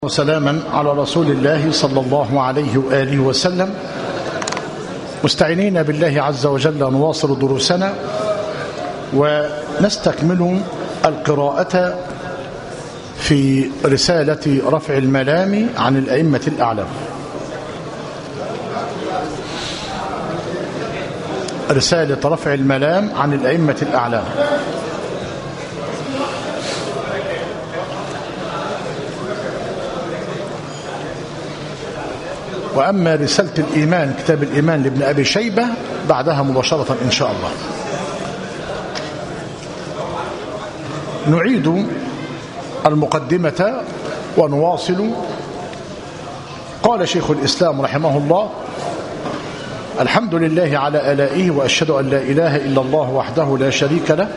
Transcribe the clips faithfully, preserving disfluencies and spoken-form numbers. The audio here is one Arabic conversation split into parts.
وسلاما على رسول الله صلى الله عليه وآله وسلم. مستعينين بالله عز وجل نواصل دروسنا ونستكمل القراءة في رسالة رفع الملام عن الأئمة الأعلام. رسالة رفع الملام عن الأئمة الأعلام. وأما رسالة الإيمان كتاب الإيمان لابن أبي شيبة بعدها مباشرة إن شاء الله. نعيد المقدمة ونواصل. قال شيخ الإسلام رحمه الله: الحمد لله على آلائه، وأشهد أن لا إله إلا الله وحده لا شريك له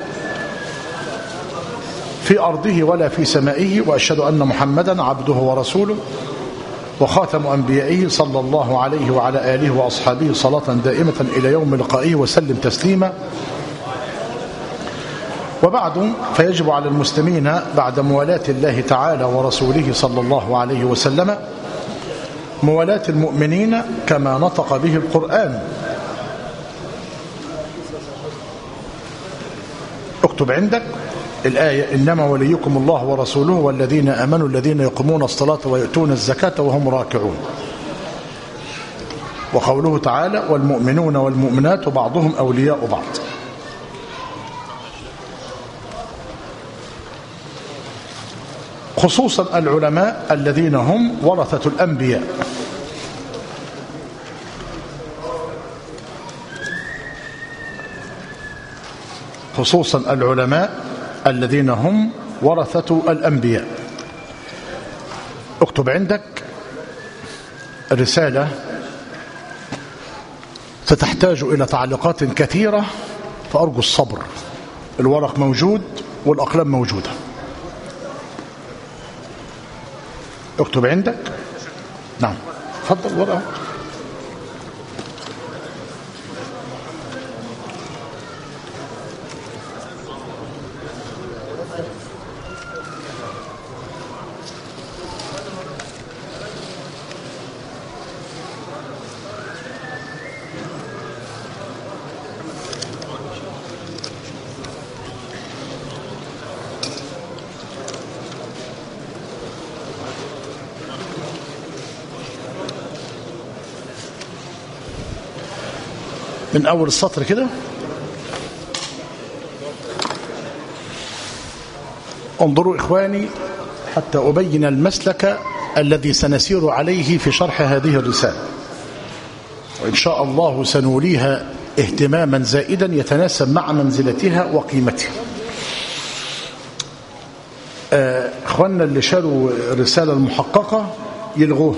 في أرضه ولا في سمائه، وأشهد أن محمدا عبده ورسوله وخاتم أنبيائه صلى الله عليه وعلى آله وأصحابه صلاة دائمة إلى يوم لقائه وسلم تسليما. وبعد، فيجب على المسلمين بعد موالاة الله تعالى ورسوله صلى الله عليه وسلم موالاة المؤمنين كما نطق به القرآن. اكتب عندك الآية: إنما وليكم الله ورسوله والذين آمنوا الذين يقومون الصلاة ويؤتون الزكاة وهم راكعون. وقوله تعالى: والمؤمنون والمؤمنات بعضهم أولياء بعض. خصوصا العلماء الذين هم ورثة الأنبياء. خصوصا العلماء الذين هم ورثة الأنبياء. اكتب عندك الرسالة ستحتاج إلى تعليقات كثيرة، فأرجو الصبر. الورق موجود والأقلام موجودة. اكتب عندك. نعم، تفضل ورقة. من أول السطر كده. انظروا إخواني حتى أبين المسلك الذي سنسير عليه في شرح هذه الرسالة، وإن شاء الله سنوليها اهتماما زائدا يتناسب مع منزلتها وقيمتها. آه إخواننا اللي شالوا الرسالة المحققة يلغوه.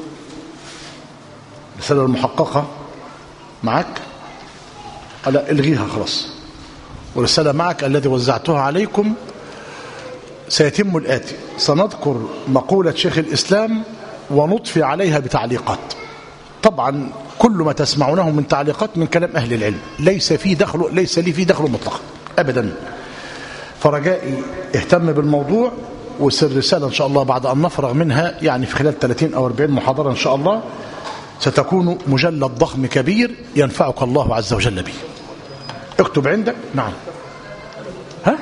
الرسالة المحققة معك؟ لا، الغيها خلاص. ورسالة معك الذي وزعتها عليكم سيتم الآتي: سنذكر مقولة شيخ الإسلام ونضفي عليها بتعليقات. طبعا كل ما تسمعونه من تعليقات من كلام أهل العلم ليس فيه دخل، ليس لي فيه دخل مطلق أبدا. فرجائي اهتم بالموضوع، وسر الرسالة إن شاء الله بعد أن نفرغ منها، يعني في خلال ثلاثين أو أربعين محاضرة إن شاء الله، ستكون مجلد ضخم كبير ينفعك الله عز وجل به. اكتب عندك. نعم. ها؟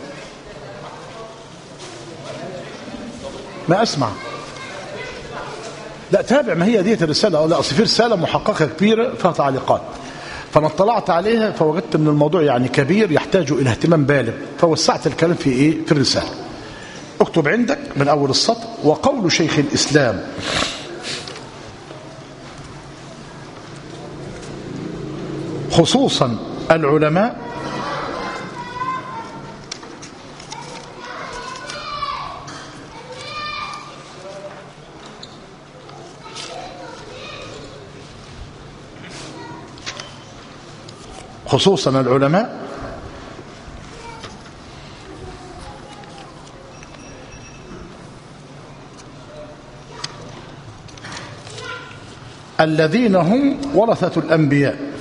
ما أسمع. لا، تابع. ما هي ديت الرسالة. لا، أصل في رسالة محققة كبيرة فيها تعليقات، فأنا اطلعت عليها فوجدت أن الموضوع يعني كبير يحتاج إلى اهتمام بالغ، فوسعت الكلام في إيه؟ في الرسالة. اكتب عندك من أول السطر: وقول شيخ الإسلام خصوصا العلماء خصوصا العلماء الذين هم ورثة الأنبياء.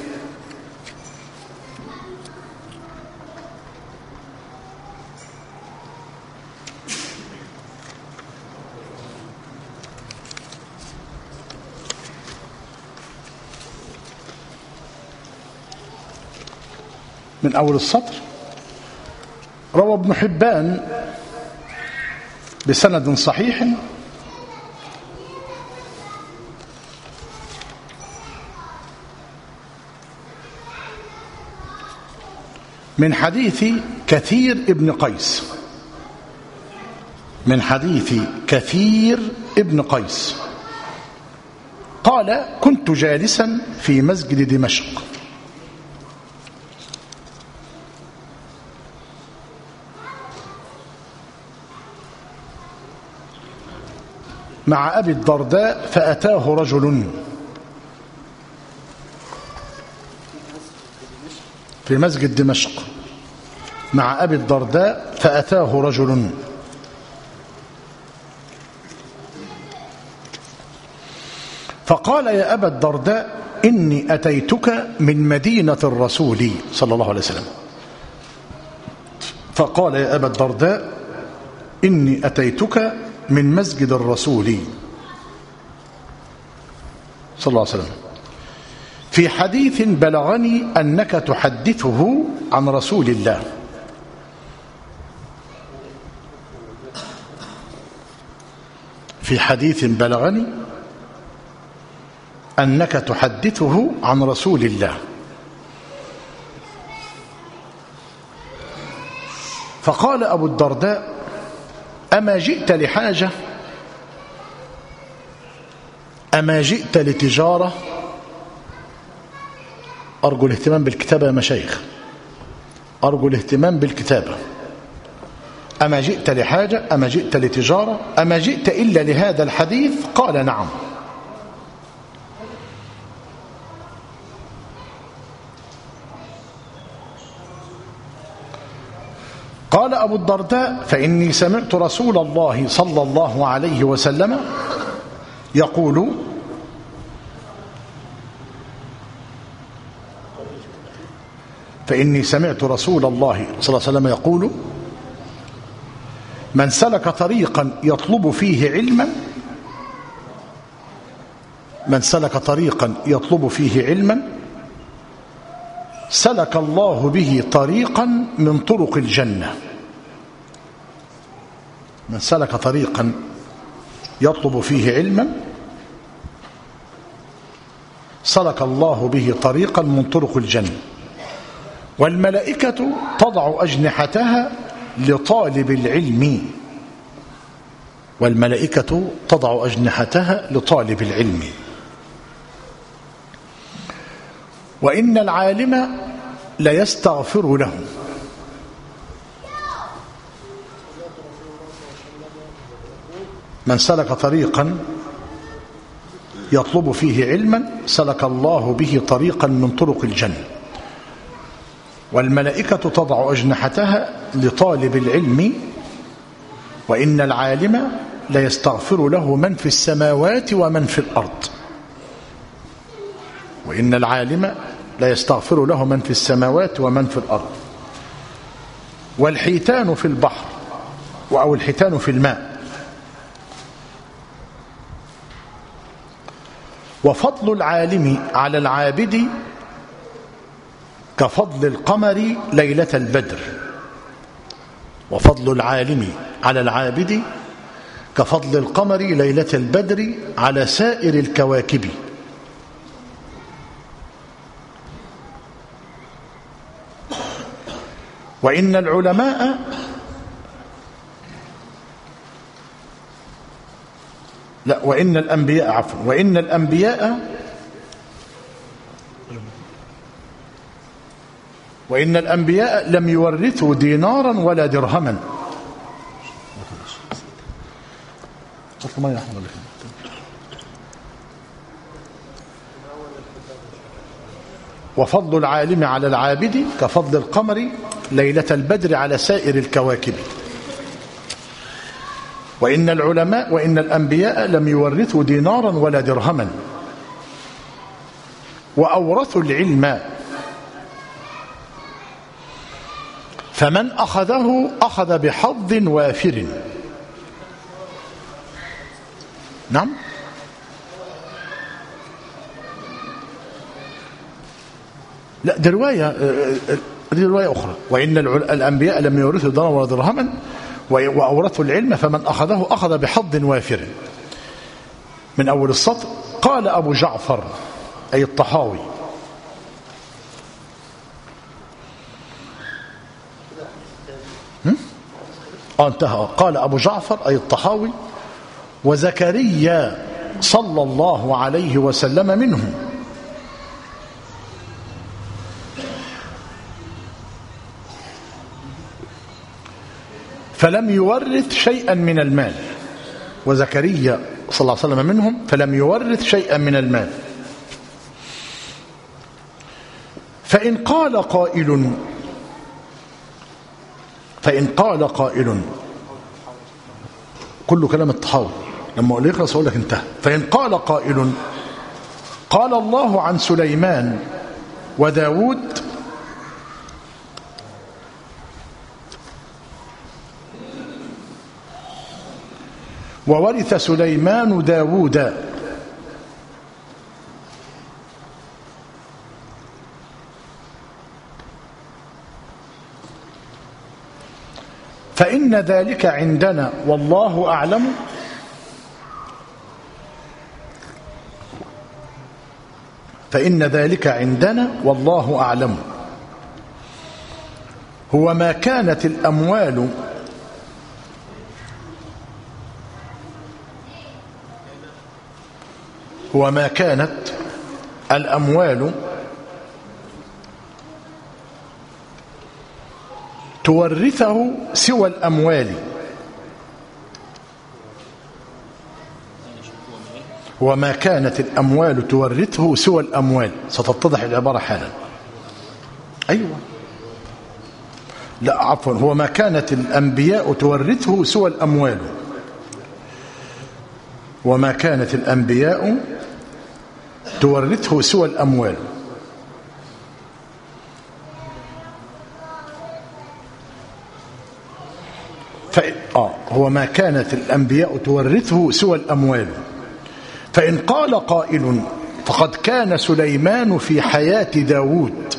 من أول السطر. روى ابن حبان بسند صحيح من حديث كثير ابن قيس من حديث كثير ابن قيس قال: كنت جالسا في مسجد دمشق مع أبي الدرداء فأتاه رجل في مسجد دمشق مع أبي الدرداء فأتاه رجل فقال: يا أبا الدرداء إني أتيتك من مدينة الرسول صلى الله عليه وسلم. فقال: يا أبا الدرداء إني أتيتك من مسجد الرسول صلى الله عليه وسلم في حديث بلغني أنك تحدثه عن رسول الله. في حديث بلغني أنك تحدثه عن رسول الله. فقال أبو الدرداء: أما جئت لحاجة أما جئت لتجارة؟ أرجو الاهتمام بالكتابة يا مشايخ، أرجو الاهتمام بالكتابة. أما جئت لحاجة أما جئت لتجارة أما جئت إلا لهذا الحديث؟ قال: نعم. قال أبو الدرداء: فإني سمعت رسول الله صلى الله عليه وسلم يقول: فإني سمعت رسول الله صلى الله عليه وسلم يقول: من سلك طريقا يطلب فيه علما من سلك طريقا يطلب فيه علما سلك الله به طريقا من طرق الجنة. من سلك طريقا يطلب فيه علما سلك الله به طريقا من طرق الجنة. والملائكة تضع أجنحتها لطالب العلم والملائكة تضع أجنحتها لطالب العلم. وإن العالم ليستغفر له. من سلك طريقا يطلب فيه علما سلك الله به طريقا من طرق الجنة. والملائكة تضع أجنحتها لطالب العلم. وإن العالم ليستغفر له من في السماوات ومن في الأرض. وإن العالم ليستغفر له من في السماوات ومن في الأرض. والحيتان في البحر أو الحيتان في الماء. وفضل العالم على العابد كفضل القمر ليلة البدر. وفضل العالم على العابد كفضل القمر ليلة البدر على سائر الكواكب. وإن العلماء لا وإن الأنبياء عفوا وإن الأنبياء وإن الأنبياء لم يورثوا دينارا ولا درهما. وفضل العالم على العابد كفضل القمر ليلة البدر على سائر الكواكب. وإن العلماء وإن الأنبياء لم يورثوا دينارا ولا درهما وأورثوا العلم. فمن أخذه أخذ بحظ وافر. نعم. لا ده رواية دي رواية أخرى. وإن الأنبياء لم يورثوا دينارا ولا درهما وأورثوا العلم فمن أخذه أخذ بحظ وافر. من أول السطر قال أبو جعفر أي الطحاوي آه انتهى. قال أبو جعفر أي الطحاوي وزكريا صلى الله عليه وسلم منهم. فلم يورث شيئا من المال. وزكريا صلى الله عليه وسلم منهم فلم يورث شيئا من المال. فإن قال قائل فإن قال قائل كل كلام الطحاوي لما أقول يخلص أقول لك انتهى. فإن قال قائل قال الله عن سليمان وداود وورث سليمان داود فإن ذلك عندنا والله أعلم فإن ذلك عندنا والله أعلم هو ما كانت الأموال هو ما كانت الأموال تورثه سوى الأموال وما كانت الأموال تورثه سوى الأموال. ستتضح العبارة حالا. أيوة لا عفوا هو ما كانت الأنبياء تورثه سوى الأموال وما كانت الأنبياء تورثه سوى الأموال. آه هو ما كانت الأنبياء تورثه سوى الأموال. فإن قال قائل فقد كان سليمان في حياة داود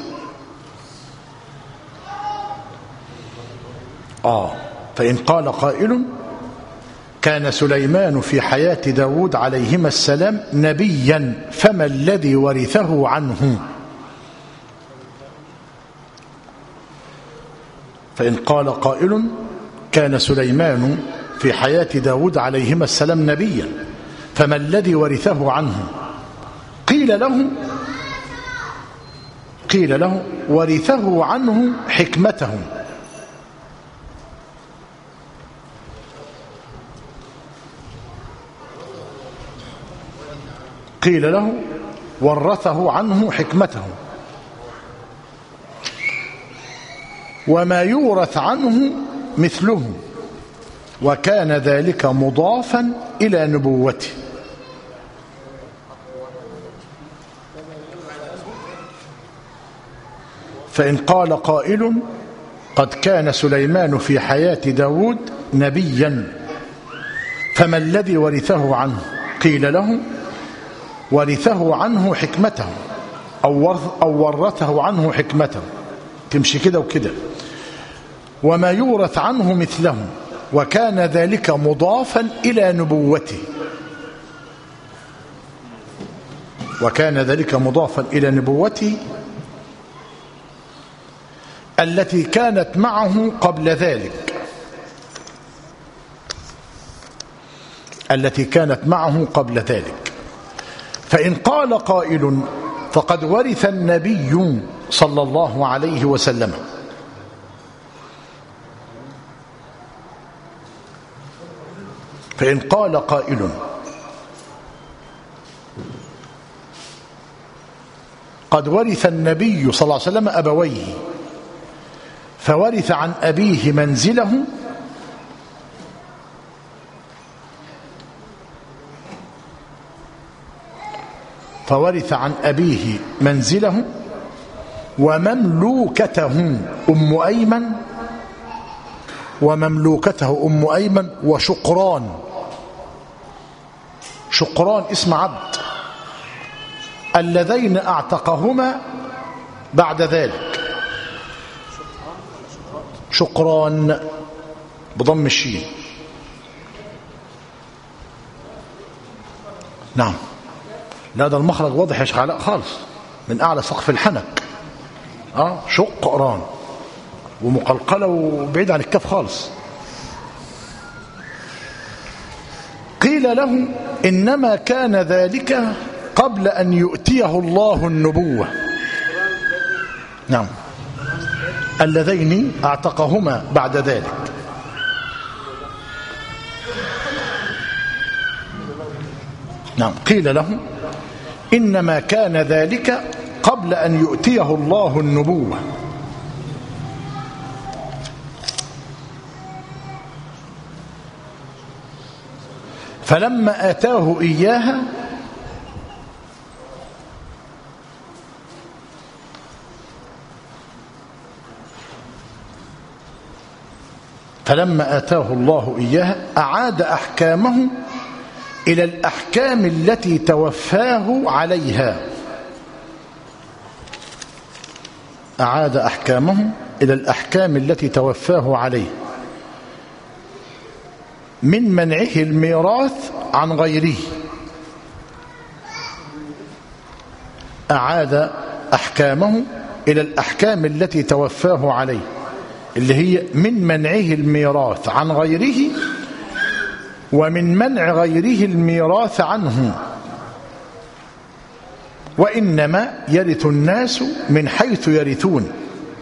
آه فإن قال قائل كان سليمان في حياة داود عليهما السلام نبيا فما الذي ورثه عنه. فإن قال قائل كان سليمان في حياة داود عليهما السلام نبيا فما الذي ورثه عنه. قيل له قيل له ورثه عنه حكمته. قيل له ورثه عنه حكمته وما يورث عنه مثله وكان ذلك مضافا إلى نبوته. فإن قال قائل قد كان سليمان في حياة داود نبيا فما الذي ورثه عنه. قيل له ورثه عنه حكمته أو ورثه عنه حكمته. تمشي كده وكده. وما يورث عنه مثله وكان ذلك مضافا إلى نبوته وكان ذلك مضافا إلى نبوته التي كانت معه قبل ذلك التي كانت معه قبل ذلك. فإن قال قائل فقد ورث النبي صلى الله عليه وسلم فإن قال قائل قد ورث النبي صلى الله عليه وسلم أبويه فورث عن أبيه منزله فورث عن أبيه منزله ومملوكته أم أيمن ومملوكته أم أيمن وشقران. شقران اسم عبد اللذين اعتقهما بعد ذلك شقران بضم الشين. نعم. لا ده المخرج واضح يا شيخ علاء خالص من أعلى سقف الحنك. اه شقران ومقلقلة وبعيد عن الكاف خالص. قيل له إنما كان ذلك قبل أن يؤتيه الله النبوة. نعم. اللذين اعتقهما بعد ذلك. نعم. قيل له إنما كان ذلك قبل أن يؤتيه الله النبوة. فلما آتاه إياها فلما آتاه الله إياها أعاد أحكامه إلى الأحكام التي توفاه عليها. أعاد أحكامه إلى الأحكام التي توفاه عليه من منعه الميراث عن غيره. أعاد أحكامه إلى الأحكام التي توفاه عليه اللي هي من منعه الميراث عن غيره ومن منع غيره الميراث عنه. وإنما يرث الناس من حيث يرثون.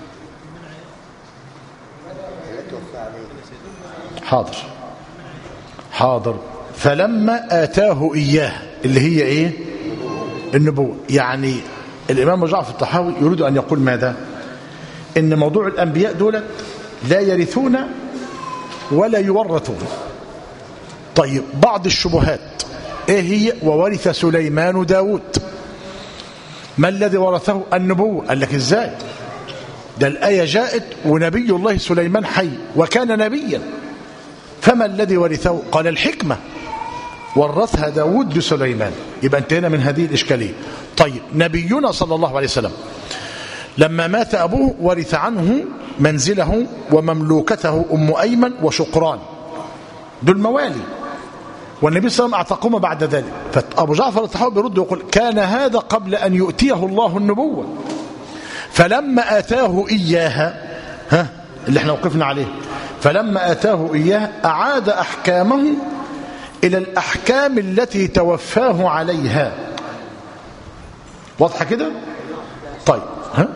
حاضر حاضر. فلما آتاه إياه اللي هي إيه؟ النبوة. يعني الإمام جعفر الطحاوي يريد أن يقول ماذا؟ إن موضوع الأنبياء دول لا يرثون ولا يورثون. طيب بعض الشبهات إيه هي؟ وورث سليمان داود. ما الذي ورثه؟ النبوة. قال لك إزاي؟ ده الآية جاءت ونبي الله سليمان حي وكان نبيا. فما الذي ورثه؟ قال الحكمة ورثها داود لسليمان. يبقى انتهينا من هذه الإشكالية. طيب نبينا صلى الله عليه وسلم لما مات أبوه ورث عنه منزله ومملوكته أم أيمن وشقران، دول موالي، والنبي صلى الله عليه وسلم اعتقهما بعد ذلك. فأبو جعفر الطحاوي بيرد ويقول كان هذا قبل أن يؤتيه الله النبوة. فلما آتاه إياها، ها اللي احنا وقفنا عليه، فلما آتاه إياها أعاد أحكامه إلى الأحكام التي توفاه عليها. واضحة كده؟ طيب ها؟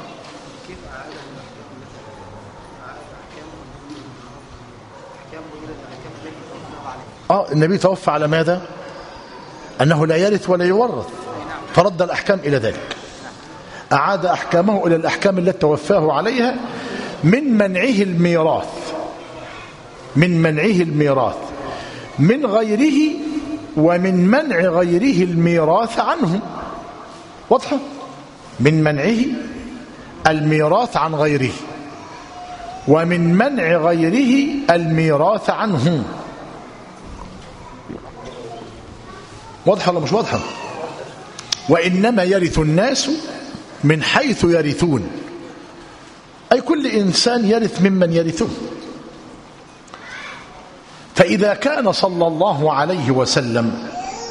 آه النبي توفى على ماذا؟ أنه لا يرث ولا يورث، فرد الأحكام إلى ذلك. أعاد أحكامه إلى الأحكام التي توفاه عليها من منعه الميراث، من منعه الميراث من غيره ومن منع غيره الميراث عنه. واضحة؟ من منعه الميراث عن غيره ومن منع غيره الميراث عنه. واضحة ولا مش واضحة؟ وإنما يرث الناس من حيث يرثون، أي كل إنسان يرث ممن يرثه. فإذا كان صلى الله عليه وسلم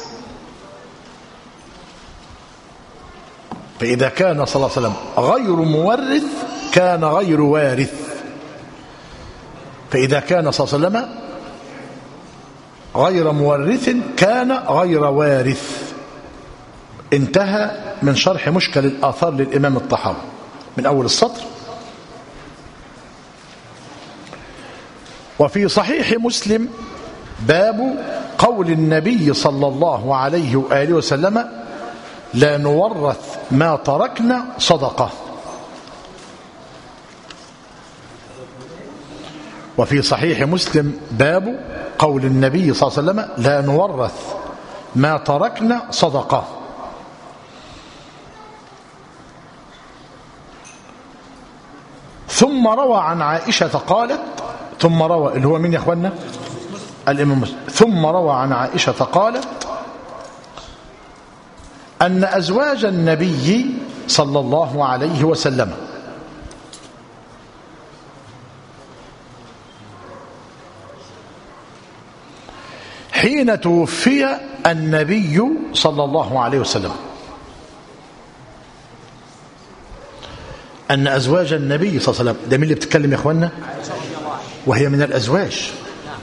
فإذا كان صلى الله عليه وسلم غير مورث كان غير وارث. فإذا كان صلى الله عليه وسلم غير مورث كان غير وارث. انتهى من شرح مشكل الآثار للإمام الطحاوي من أول السطر. وفي صحيح مسلم باب قول النبي صلى الله عليه وآله وسلم لا نورث ما تركنا صدقة. وفي صحيح مسلم باب قول النبي صلى الله عليه وسلم لا نورث ما تركنا صدقة. ثم روى عن عائشة قالت، ثم روى اللي هو مين يا اخوانا؟ الإمام مسلم. ثم روى عن عائشة قالت أن أزواج النبي صلى الله عليه وسلم حين توفي النبي صلى الله عليه وسلم، أن أزواج النبي صلى الله عليه وسلم، ده مين اللي بتتكلم يا أخوانا؟ وهي من الأزواج.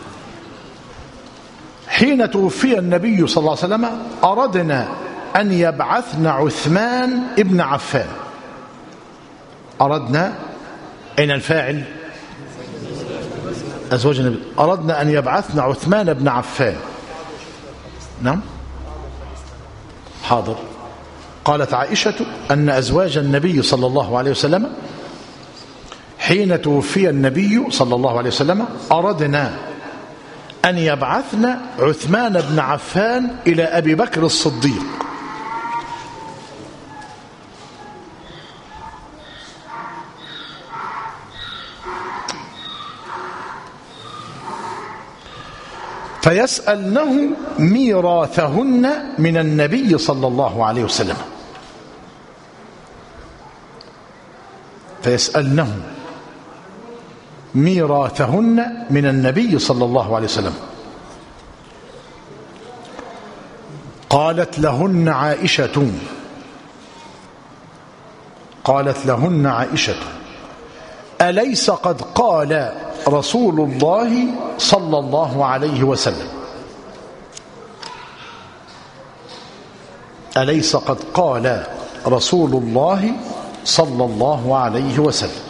حين توفي النبي صلى الله عليه وسلم أردنا أن يبعثن عثمان ابن عفان. أردنا، أين الفاعل؟ أزواج النبي. أردنا أن يبعثن عثمان بن عفان. نعم حاضر. قالت عائشة أن أزواج النبي صلى الله عليه وسلم حين توفي النبي صلى الله عليه وسلم أردنا أن يبعثن عثمان بن عفان إلى أبي بكر الصديق. فيسألنه ميراثهن من النبي صلى الله عليه وسلم. فيسألنه ميراثهن من النبي صلى الله عليه وسلم. قالت لهن عائشة قالت لهن عائشة أليس قد قال رسول الله صلى الله عليه وسلم أليس قد قال رسول الله صلى الله عليه وسلم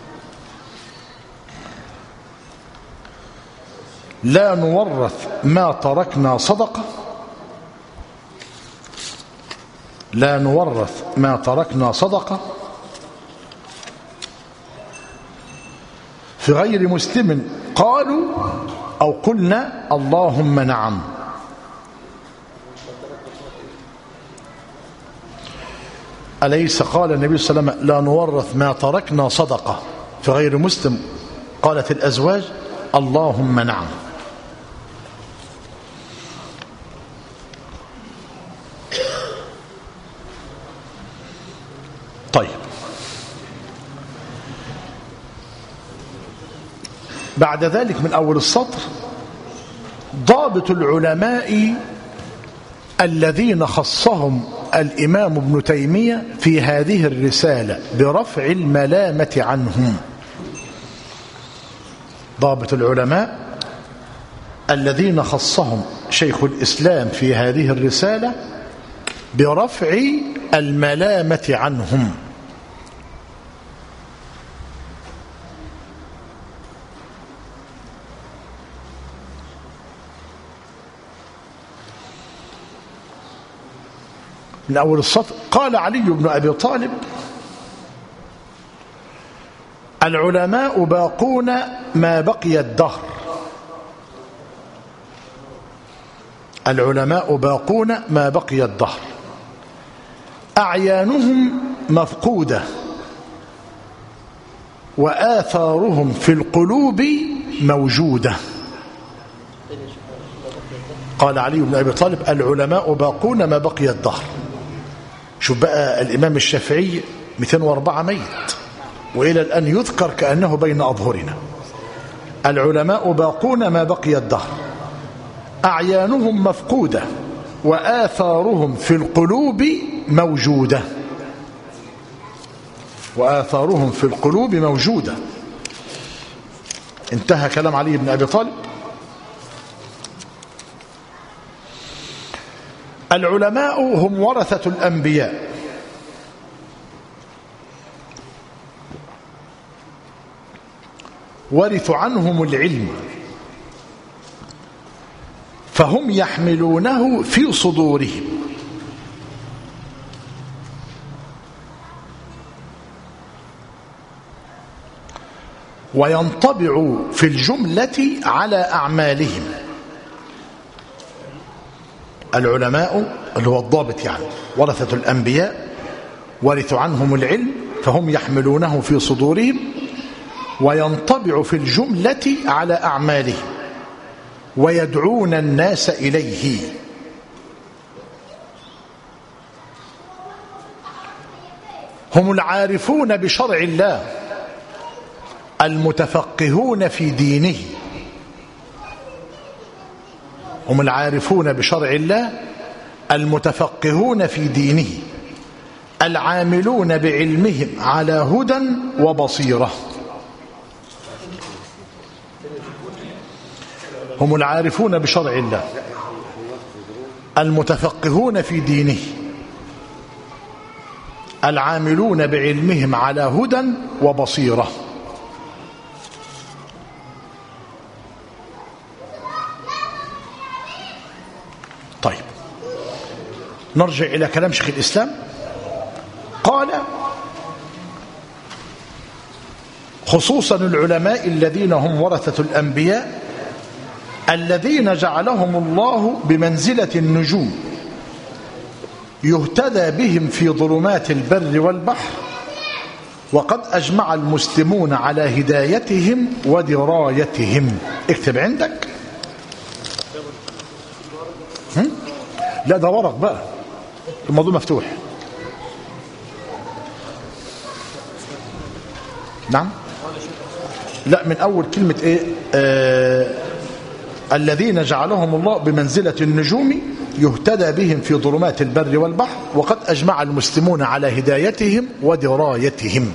لا نورث ما تركنا صدقة لا نورث ما تركنا صدقة في غير مسلم قالوا أو قلنا اللهم نعم. أليس قال النبي صلى الله عليه وسلم لا نورث ما تركنا صدقة في غير مسلم؟ قالت الأزواج اللهم نعم. طيب، بعد ذلك من أول السطر ضابط العلماء الذين خصهم الإمام ابن تيمية في هذه الرسالة برفع الملامة عنهم. ضابط العلماء الذين خصهم شيخ الإسلام في هذه الرسالة برفع الملامة عنهم. من أول السطر قال علي بن أبي طالب العلماء باقون ما بقي الدهر العلماء باقون ما بقي الدهر أعيانهم مفقودة وآثارهم في القلوب موجودة. قال علي بن أبي طالب العلماء باقون ما بقي الدهر. شوف بقى الإمام الشافعي مئتين وأربعة ميت وإلى الآن يذكر كأنه بين أظهرنا. العلماء باقون ما بقي الدهر أعيانهم مفقودة وآثارهم في القلوب موجودة وآثارهم في القلوب موجودة. انتهى كلام علي بن أبي طالب. العلماء هم ورثة الأنبياء ورثوا عنهم العلم فهم يحملونه في صدورهم وينطبع في الجملة على أعمالهم. العلماء اللي هو الضابط يعني ورثة الأنبياء ورثوا عنهم العلم فهم يحملونه في صدورهم وينطبع في الجملة على أعمالهم ويدعون الناس إليه. هم العارفون بشرع الله المتفقهون في دينه هم العارفون بشرع الله المتفقهون في دينه العاملون بعلمهم على هدى وبصيرة. هم العارفون بشرع الله المتفقهون في دينه العاملون بعلمهم على هدى وبصيرة. طيب نرجع إلى كلام شيخ الإسلام. قال خصوصا العلماء الذين هم ورثة الأنبياء الذين جعلهم الله بمنزلة النجوم يهتدى بهم في ظلمات البر والبحر وقد أجمع المسلمون على هدايتهم ودرايتهم. اكتب عندك. هم؟ لا ده ورق بقى، الموضوع مفتوح. نعم لا من أول كلمة إيه آه الذين جعلهم الله بمنزلة النجوم يهتدى بهم في ظلمات البر والبحر وقد أجمع المسلمون على هدايتهم ودرايتهم.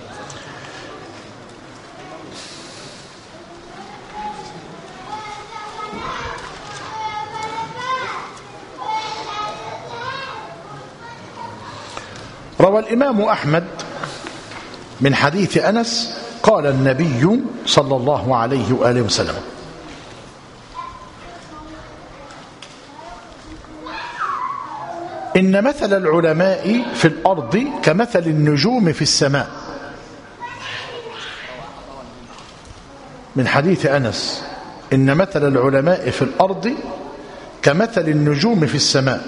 روى الإمام أحمد من حديث أنس قال النبي صلى الله عليه وآله وسلم إن مثل العلماء في الأرض كمثل النجوم في السماء. من حديث أنس إن مثل العلماء في الأرض كمثل النجوم في السماء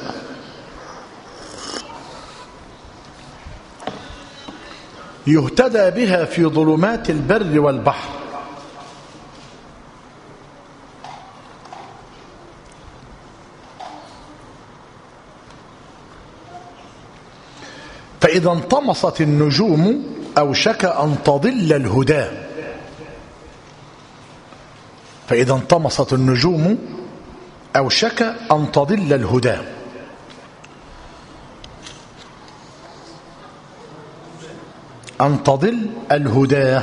يهتدى بها في ظلمات البر والبحر فإذا انطمست النجوم أوشك أن تضل الهدى. فإذا انطمست النجوم أوشك أن تضل الهدى. أن تضل الهدى.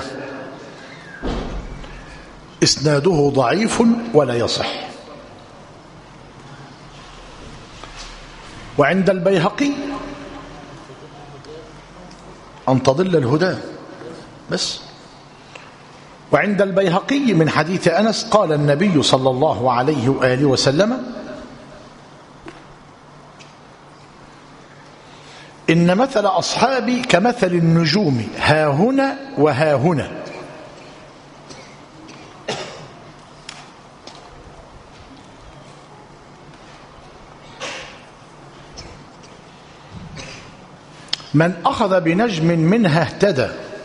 إسناده ضعيف ولا يصح. وعند البيهقي أن تضل الهدى بس. وعند البيهقي من حديث أنس قال النبي صلى الله عليه وآله وسلم إن مثل أصحابي كمثل النجوم ها هنا وها هنا. من أخذ بنجم منها اهتدى.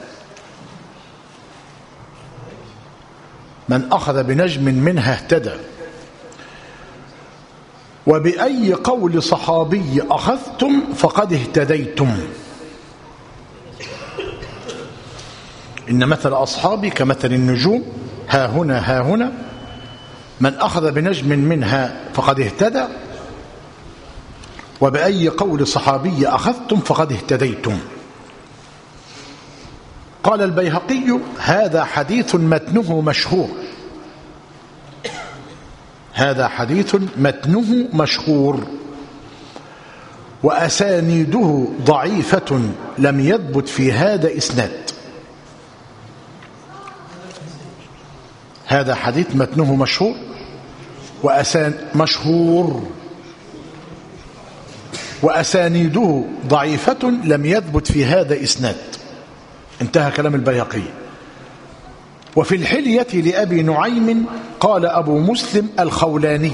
من أخذ بنجم منها اهتدى. وبأي قول صحابي أخذتم فقد اهتديتم. إن مثل أصحابي كمثل النجوم ها هنا ها هنا. من أخذ بنجم منها فقد اهتدى. وبأي قول صحابي أخذتم فقد اهتديتم. قال البيهقي هذا حديث متنه مشهور. هذا حديث متنه مشهور وأسانيده ضعيفة لم يثبت في هذا إسناد. هذا حديث متنه مشهور وأسان مشهور وأسانيده ضعيفة لم يثبت في هذا إسناد. انتهى كلام البيهقي. وفي الحلية لأبي نعيم قال أبو مسلم الخولاني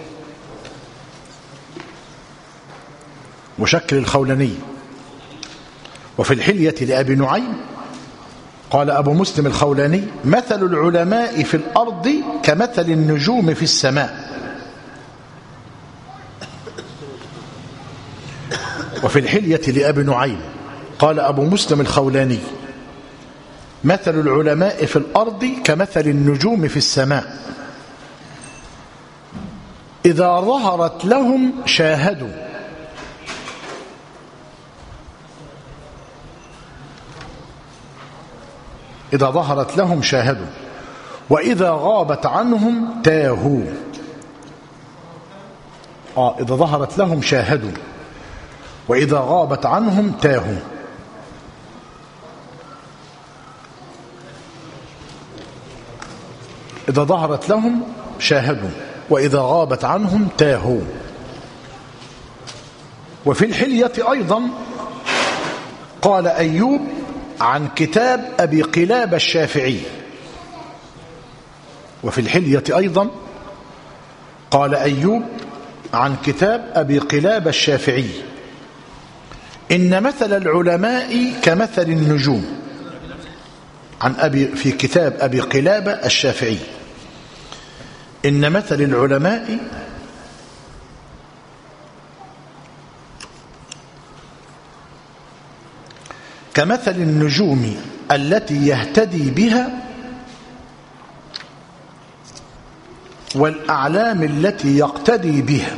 وشكل الخولاني. وفي الحلية لأبي نعيم قال أبو مسلم الخولاني مثل العلماء في الأرض كمثل النجوم في السماء. وفي الحلية لأبي نعيم قال أبو مسلم الخولاني مثل العلماء في الأرض كمثل النجوم في السماء. إذا ظهرت لهم شاهدوا. إذا ظهرت لهم شاهدوا وإذا غابت عنهم تاهوا. آه إذا ظهرت لهم شاهدوا وإذا غابت عنهم تاهوا. إذا ظهرت لهم شاهدوا وإذا غابت عنهم تاهوا. وفي الحلية أيضا قال أيوب عن كتاب أبي قلابة الشافعي. وفي الحلية أيضا قال أيوب عن كتاب أبي قلابة الشافعي: إن مثل العلماء كمثل النجوم. عن أبي في كتاب أبي قلابة الشافعي: إن مثل العلماء كمثل النجوم التي يهتدي بها والأعلام التي يقتدي بها.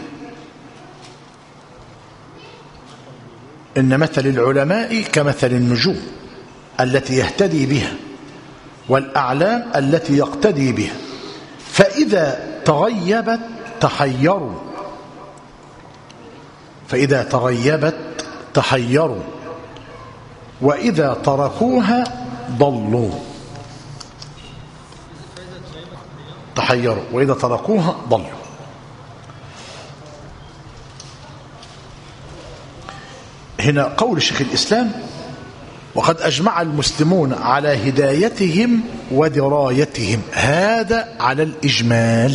إن مثل العلماء كمثل النجوم التي يهتدي بها والأعلام التي يقتدي بها، فإذا تغيبت تحيروا. فإذا تغيبت تحيروا وإذا تركوها ضلوا. تحيروا وإذا تركوها ضلوا. هنا قول شيخ الإسلام: وقد أجمع المسلمون على هدايتهم ودرايتهم. هذا على الإجمال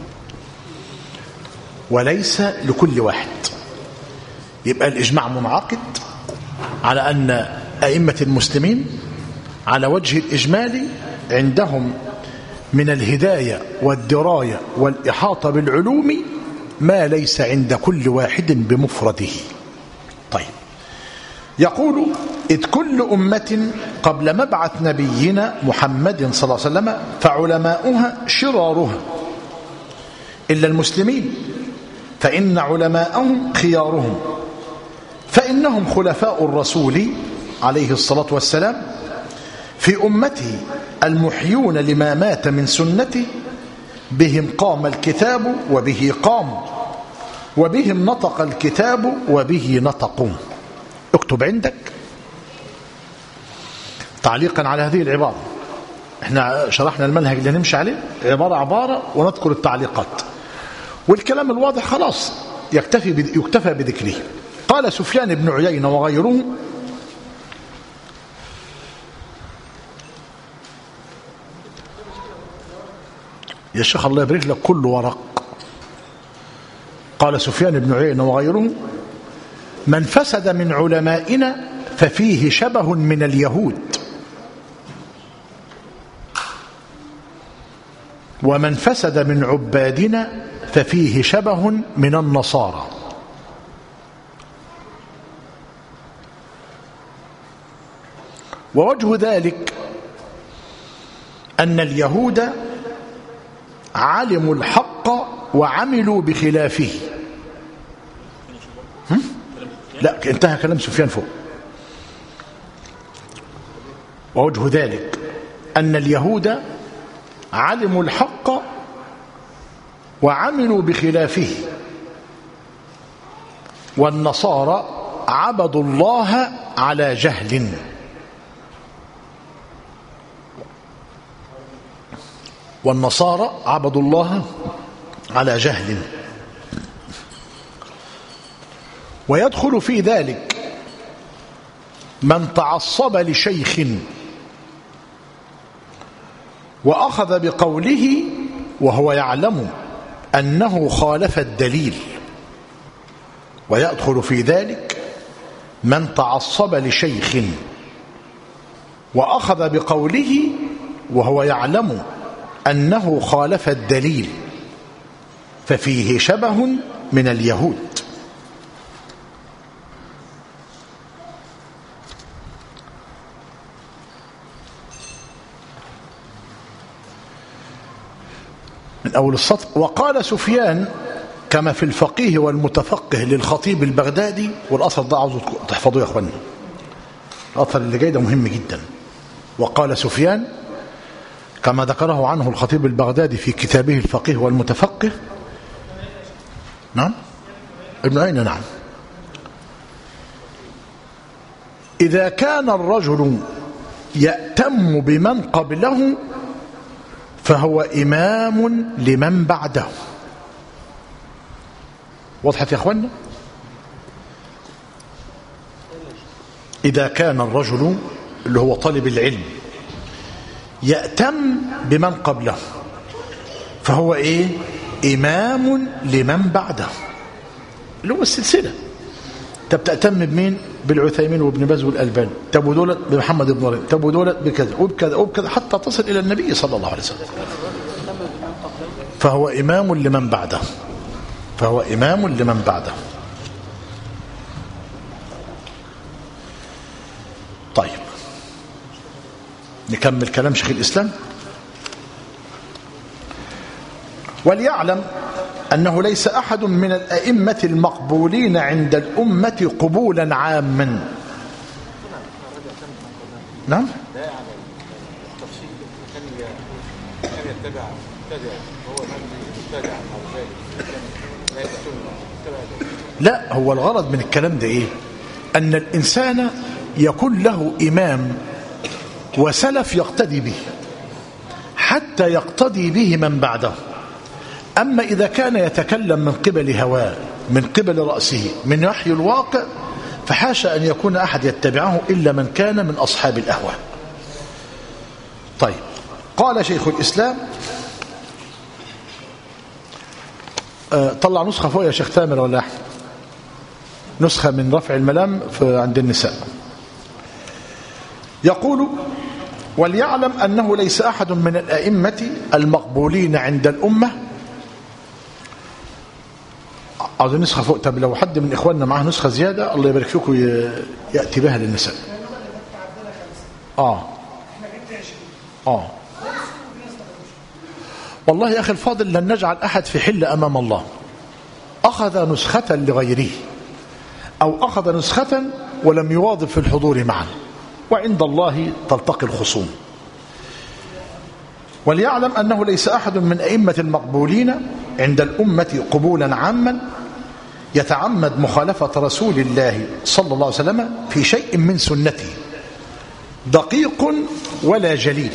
وليس لكل واحد. يبقى الإجماع منعقد على أن أئمة المسلمين على وجه الإجمال عندهم من الهداية والدراية والإحاطة بالعلوم ما ليس عند كل واحد بمفرده. طيب، يقول: إذ كل أمة قبل مبعث نبينا محمد صلى الله عليه وسلم فعلماؤها شرارها إلا المسلمين، فإن علماءهم خيارهم، فإنهم خلفاء الرسول عليه الصلاة والسلام في أمته المحيون لما مات من سنته، بهم قام الكتاب وبه قاموا، وبهم نطق الكتاب وبه نطقوا. اكتب عندك تعليقا على هذه العبارة. احنا شرحنا المنهج اللي نمشي عليه عبارة عبارة ونذكر التعليقات، والكلام الواضح خلاص يكتفي يكتفى بذكره. قال سفيان بن عيينة وغيره: يا شيخ الله يبارك لك كل ورق. قال سفيان بن عيينة وغيره: من فسد من علمائنا ففيه شبه من اليهود، ومن فسد من عبادنا ففيه شبه من النصارى. ووجه ذلك أن اليهود علموا الحق وعملوا بخلافه. هم؟ لا، انتهى كلام سفيان فوق. ووجه ذلك أن اليهود علموا الحق وعملوا بخلافه، والنصارى عبدوا الله على جهل. والنصارى عبدوا الله على جهل. ويدخل في ذلك من تعصب لشيخ وأخذ بقوله وهو يعلم أنه خالف الدليل، ويدخل في ذلك من تعصب لشيخ وأخذ بقوله وهو يعلم أنه خالف الدليل، ففيه شبه من اليهود. من أول السطر: وقال سفيان كما في الفقيه والمتفقه للخطيب البغدادي. والأثر ده عاوز تحفظوه يا أخوانا، الأثر اللي جاي ده مهم جدا. وقال سفيان كما ذكره عنه الخطيب البغدادي في كتابه الفقيه والمتفقه. نعم ابن عيينة. نعم. إذا كان الرجل يأتم بمن قبله فهو إمام لمن بعده. وضحت يا أخوانا؟ إذا كان الرجل اللي هو طالب العلم يأتم بمن قبله فهو إيه؟ إمام لمن بعده، اللي هو السلسلة. طب تأتم بمين؟ بالعثيمين وابن باز والألباني، طب ودولت بمحمد بن رمضان، طب ودولت بكذا وبكذا وبكذا حتى تصل إلى النبي صلى الله عليه وسلم. فهو إمام لمن بعده، فهو إمام لمن بعده. طيب نكمل كلام شيخ الإسلام. وليعلم أنه ليس أحد من الأئمة المقبولين عند الأمة قبولا عاما. نعم. لا، هو الغرض من الكلام ده إيه؟ أن الإنسان يكون له إمام وسلف يقتدي به حتى يقتدي به من بعده. أما إذا كان يتكلم من قبل هواه، من قبل رأسه، من وحي الواقع، فحاشا أن يكون أحد يتبعه إلا من كان من أصحاب الأهواء. طيب قال شيخ الإسلام. أه طلع نسخة فوق يا شيخ تامر ولا أحمد، نسخة من رفع الملام عند النساء. يقول: وليعلم أنه ليس أحد من الأئمة المقبولين عند الأمة. عاوز نسخة فوق. طب لو حد من إخواننا معاه نسخة زيادة الله يبارك فيكم يأتي بها للنساء. آه آه والله يا أخي الفاضل لن نجعل أحد في حل أمام الله أخذ نسخة لغيره أو أخذ نسخة ولم يواظب في الحضور معا، وعند الله تلتقي الخصوم. وليعلم أنه ليس أحد من أئمة المقبولين عند الأمة قبولا عاما يتعمد مخالفة رسول الله صلى الله عليه وسلم في شيء من سنته دقيق ولا جليل،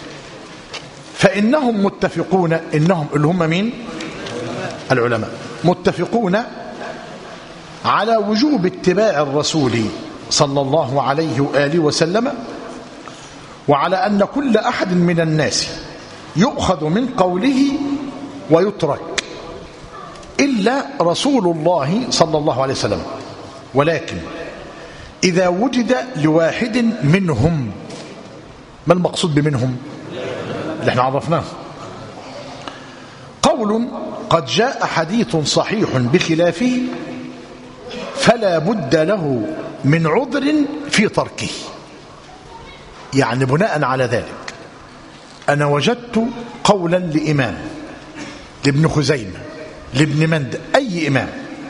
فإنهم متفقون، إنهم اللي هم مين؟ العلماء، متفقون على وجوب اتباع الرسول صلى الله عليه وآله وسلم، وعلى أن كل أحد من الناس يؤخذ من قوله ويترك إلا رسول الله صلى الله عليه وسلم. ولكن إذا وجد لواحد منهم، ما المقصود بمنهم اللي احنا عرفناه؟ قول قد جاء حديث صحيح بخلافه فلا بد له من عذر في تركه. يعني بناء على ذلك أنا وجدت قولا لإمام، لابن خزيمة، لابن مندى، أي إمام،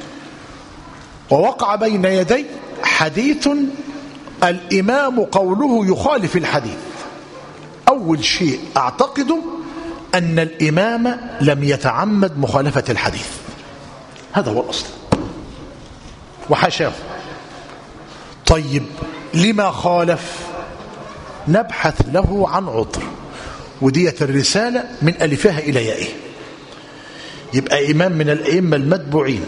ووقع بين يدي حديث الإمام قوله يخالف الحديث، أول شيء أعتقد أن الإمام لم يتعمد مخالفة الحديث، هذا هو الأصل، وحاشاه. طيب لما خالف؟ نبحث له عن عذر، ودية الرسالة من ألفها إلى يائه. يبقى إمام من الأئمة المتبوعين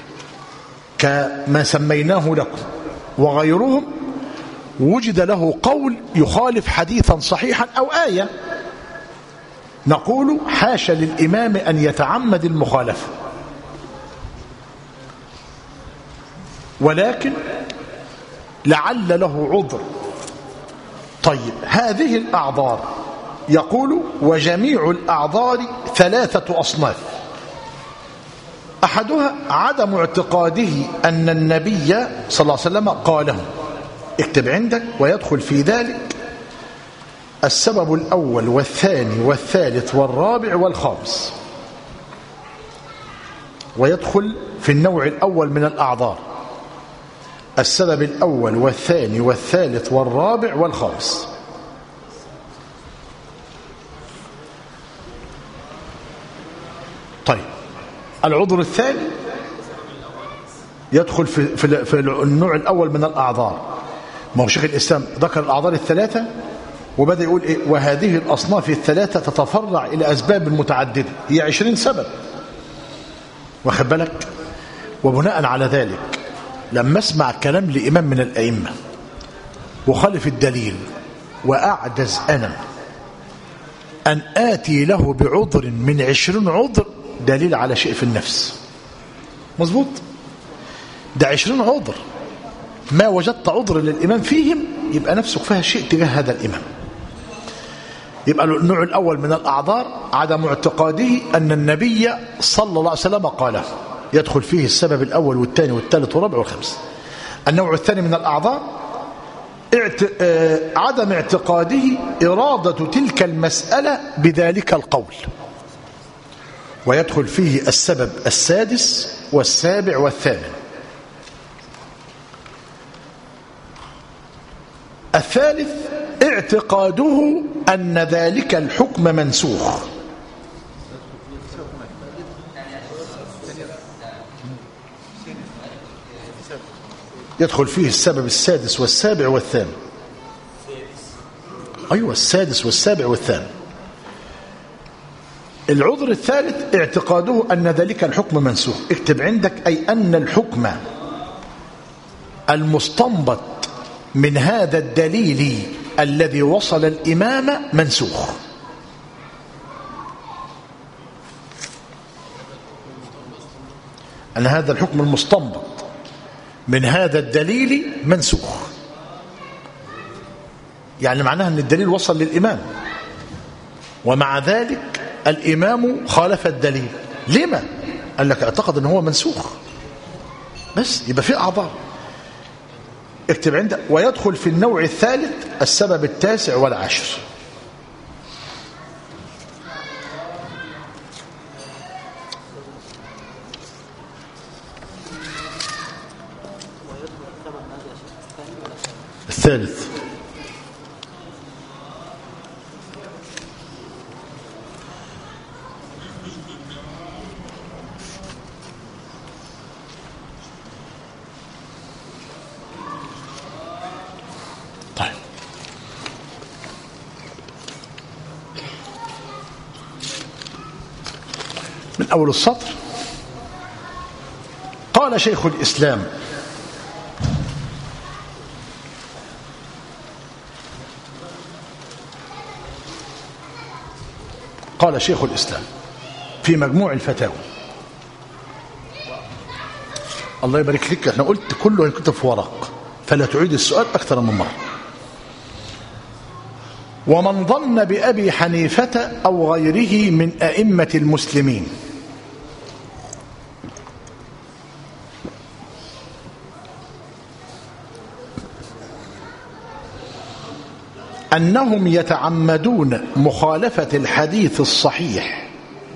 كما سميناه لكم وغيرهم وجد له قول يخالف حديثا صحيحا أو آية، نقول حاشا للإمام أن يتعمد المخالفة، ولكن لعل له عذر. طيب هذه الأعذار، يقول: وجميع الأعذار ثلاثة أصناف. أحدها عدم اعتقاده أن النبي صلى الله عليه وسلم قاله، اكتب عندك، ويدخل في ذلك السبب الأول والثاني والثالث والرابع والخامس. ويدخل في النوع الأول من الأعذار السبب الأول والثاني والثالث والرابع والخامس. طيب العذر الثاني يدخل في, في, في النوع الأول من الأعذار. ما هو شيخ الإسلام ذكر الأعذار الثلاثة وبدأ يقول إيه؟ وهذه الأصناف الثلاثة تتفرع إلى أسباب متعددة، هي عشرين سبب، واخد بالك؟ وبناء على ذلك لما اسمع كلام لإمام من الأئمة وخالف الدليل وأعجز أنا أن آتي له بعذر من عشرين عذر، دليل على شيء في النفس. مظبوط؟ ده عشرين عذر، ما وجدت عذر للإمام فيهم يبقى نفسك فيها شيء تجاه هذا الإمام. يبقى النوع الأول من الأعذار عدم اعتقاده أن النبي صلى الله عليه وسلم قاله، يدخل فيه السبب الأول والثاني والثالث والرابع والخامس. النوع الثاني من الأعذار اعت... آه... عدم اعتقاده إرادة تلك المسألة بذلك القول، ويدخل فيه السبب السادس والسابع والثامن. الثالث اعتقاده أن ذلك الحكم منسوخ، يدخل فيه السبب السادس والسابع والثامن. أيوة السادس والسابع والثامن. العذر الثالث اعتقاده أن ذلك الحكم منسوخ. اكتب عندك أي أن الحكم المستنبط من هذا الدليل الذي وصل الإمام منسوخ. أن هذا الحكم المستنبط من هذا الدليل منسوخ، يعني معناها أن الدليل وصل للإمام ومع ذلك الإمام خالف الدليل. لما؟ قال لك اعتقد أنه هو منسوخ، بس يبقى في أعذار. اكتب عندك ويدخل في النوع الثالث السبب التاسع والعاشر. الثالث طيب من أول السطر قال شيخ الإسلام قال شيخ الإسلام في مجموع الفتاوى، الله يبارك فيك، احنا قلت كله هيكتب في ورق فلا تعيد السؤال أكثر من مرة. ومن ظن بأبي حنيفة أو غيره من أئمة المسلمين أنهم يتعمدون مخالفة الحديث الصحيح،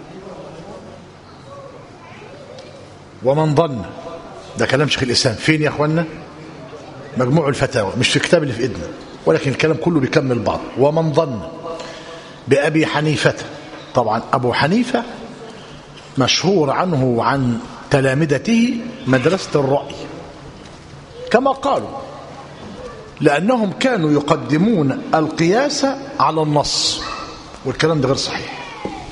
ومن ظن، ده كلام شيخ الإسلام فين يا أخوانا؟ مجموع الفتاوى، مش في كتاب اللي في إيدنا، ولكن الكلام كله بيكمل بعض. ومن ظن بأبي حنيفة، طبعا أبو حنيفة مشهور عنه وعن تلامذته مدرسة الرأي كما قالوا، لأنهم كانوا يقدمون القياس على النص، والكلام ده غير صحيح.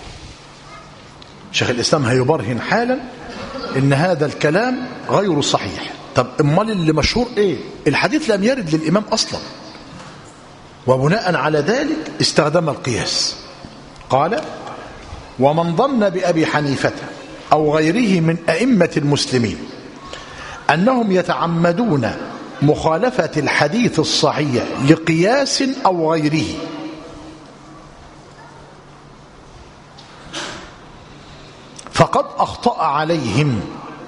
شيخ الإسلام هيبرهن حالا إن هذا الكلام غير صحيح. طب امال اللي مشهور إيه؟ الحديث لم يرد للإمام أصلا، وبناء على ذلك استخدم القياس. قال ومن ظن بأبي حنيفة أو غيره من أئمة المسلمين أنهم يتعمدون مخالفة الحديث الصحيح لقياس أو غيره فقد أخطأ عليهم.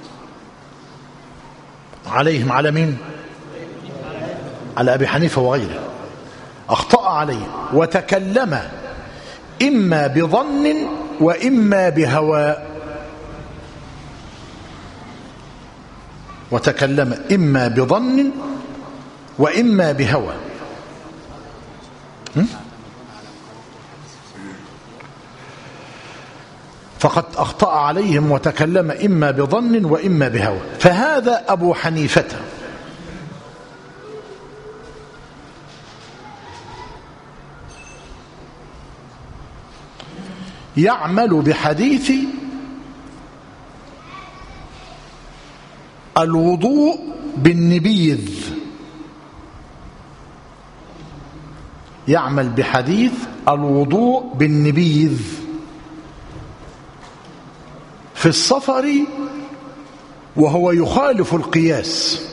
عليهم على مين؟ على أبي حنيفة وغيره. أخطأ عليه وتكلم إما بظن وإما بهوى. وتكلم إما بظن وإما بهوى. فقد أخطأ عليهم وتكلم إما بظن وإما بهوى. فهذا أبو حنيفة يعمل بحديث الوضوء بالنبيذ، يعمل بحديث الوضوء بالنبيذ في السفر وهو يخالف القياس،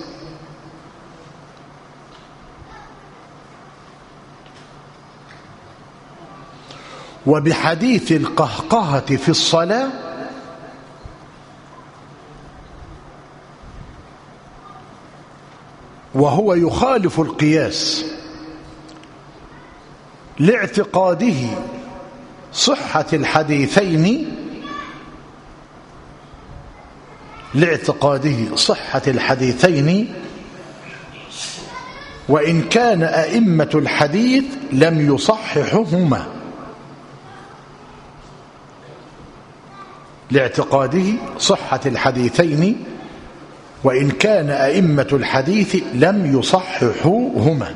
وبحديث القهقهة في الصلاة وهو يخالف القياس لاعتقاده صحة الحديثين لاعتقاده صحة الحديثين وإن كان أئمة الحديث لم يصححهما، لاعتقاده صحة الحديثين وإن كان أئمة الحديث لم يصححوهما.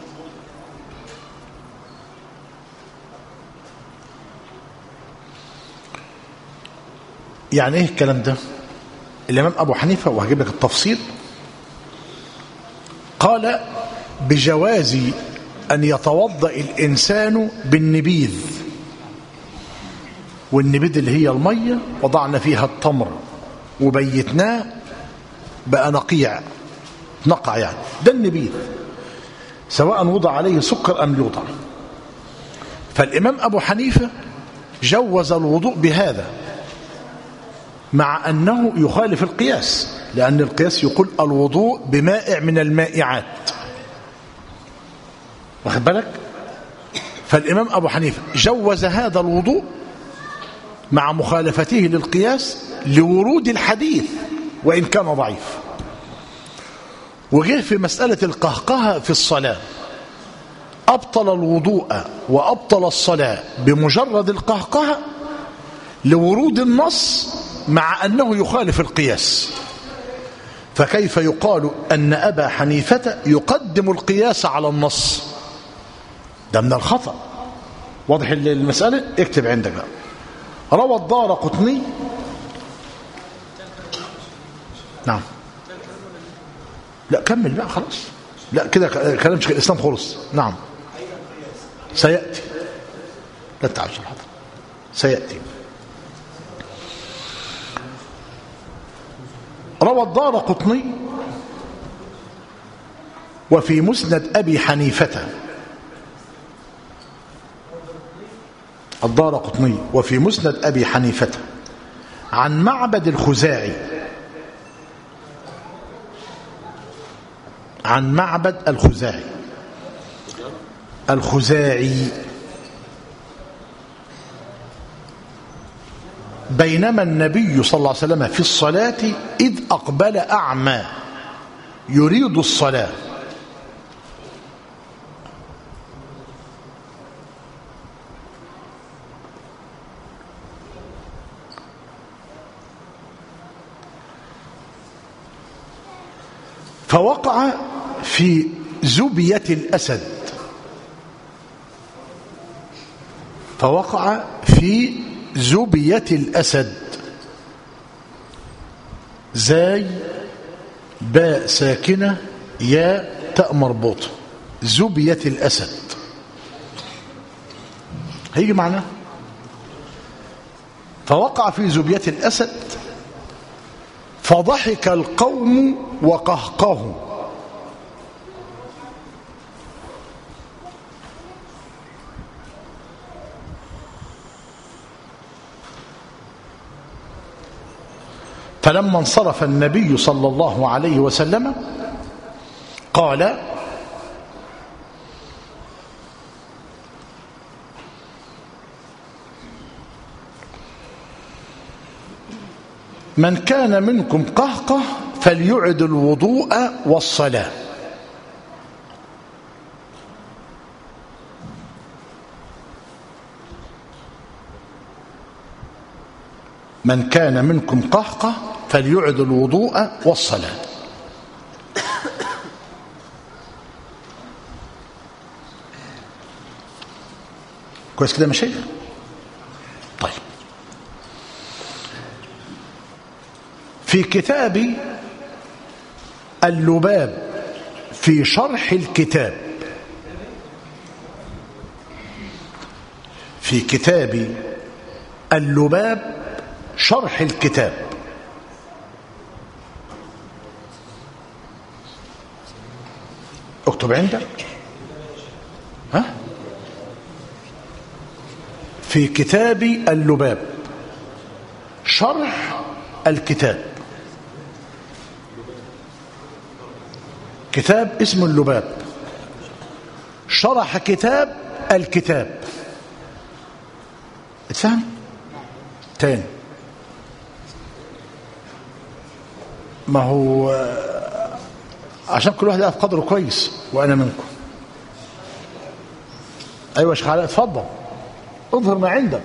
يعني ايه الكلام ده؟ الإمام أبو حنيفة، وهجيب لك التفصيل، قال بجواز أن يتوضأ الإنسان بالنبيذ، والنبيذ اللي هي المية وضعنا فيها التمر وبيتناه بقى نقيع، نقع يعني، ده النبيذ، سواء وضع عليه سكر أم يوضع. فالإمام أبو حنيفة جوز الوضوء بهذا مع أنه يخالف القياس، لأن القياس يقول الوضوء بمائع من المائعات، واخد بالك؟ فالإمام أبو حنيفة جوز هذا الوضوء مع مخالفته للقياس لورود الحديث وإن كان ضعيف. وجه في مسألة القهقهة في الصلاة أبطل الوضوء وأبطل الصلاة بمجرد القهقهة لورود النص مع أنه يخالف القياس. فكيف يقال أن أبا حنيفة يقدم القياس على النص؟ ده من الخطأ. واضح المسألة؟ اكتب عندك بقى. روى الدارقطني، نعم، لا كمل بقى خلاص، لا كده كلام شيخ الإسلام خلص. نعم سيأتي، لا تعجل حضر، سيأتي. روى الدارقطني وفي مسند أبي حنيفة، الدارقطني وفي مسند أبي حنيفة عن معبد الخزاعي، عن معبد الخزاعي الخزاعي بينما النبي صلى الله عليه وسلم في الصلاة إذ أقبل أعمى يريد الصلاة، فوقع في زبية الأسد، فوقع في زبية الأسد، زاي باء ساكنة يا تاء مربوطة، زبية الأسد هيجي معنا. فوقع في زبية الأسد فضحك القوم وقهقهوا، فلما انصرف النبي صلى الله عليه وسلم قال من كان منكم قهقه فليعد الوضوء والصلاة. من كان منكم قهقه فليعد الوضوء والصلاة. كويس كده يا مشايخ؟ طيب، في كتاب اللباب في شرح الكتاب، في كتاب اللباب شرح الكتاب، اكتب عندك. ها؟ في كتاب اللباب شرح الكتاب، كتاب اسمه اللباب شرح كتاب الكتاب. اتفهم؟ تاني، ما هو عشان كل واحد يقف قدره كويس وانا منكم. ايوه يا شيخ علاء اتفضل، اظهر ما عندك.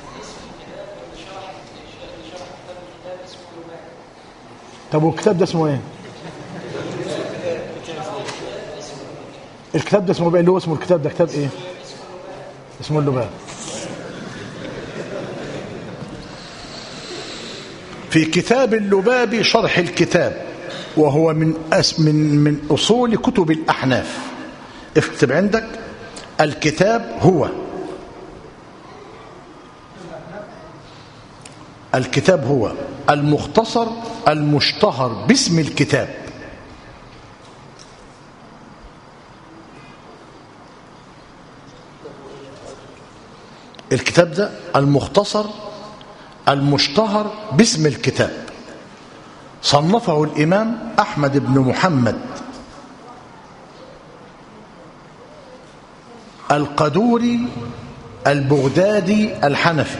طب والكتاب ده اسمه ايه؟ الكتاب ده اسمه ايه اللي هو اسمه الكتاب ده؟ كتاب ايه اسمه؟ اللباب. في كتاب اللباب شرح الكتاب، وهو من أس من من اصول كتب الاحناف. اكتب عندك الكتاب هو الكتاب هو المختصر المشتهر باسم الكتاب. الكتاب ده المختصر المشتهر باسم الكتاب، صنفه الإمام أحمد بن محمد القدوري البغدادي الحنفي.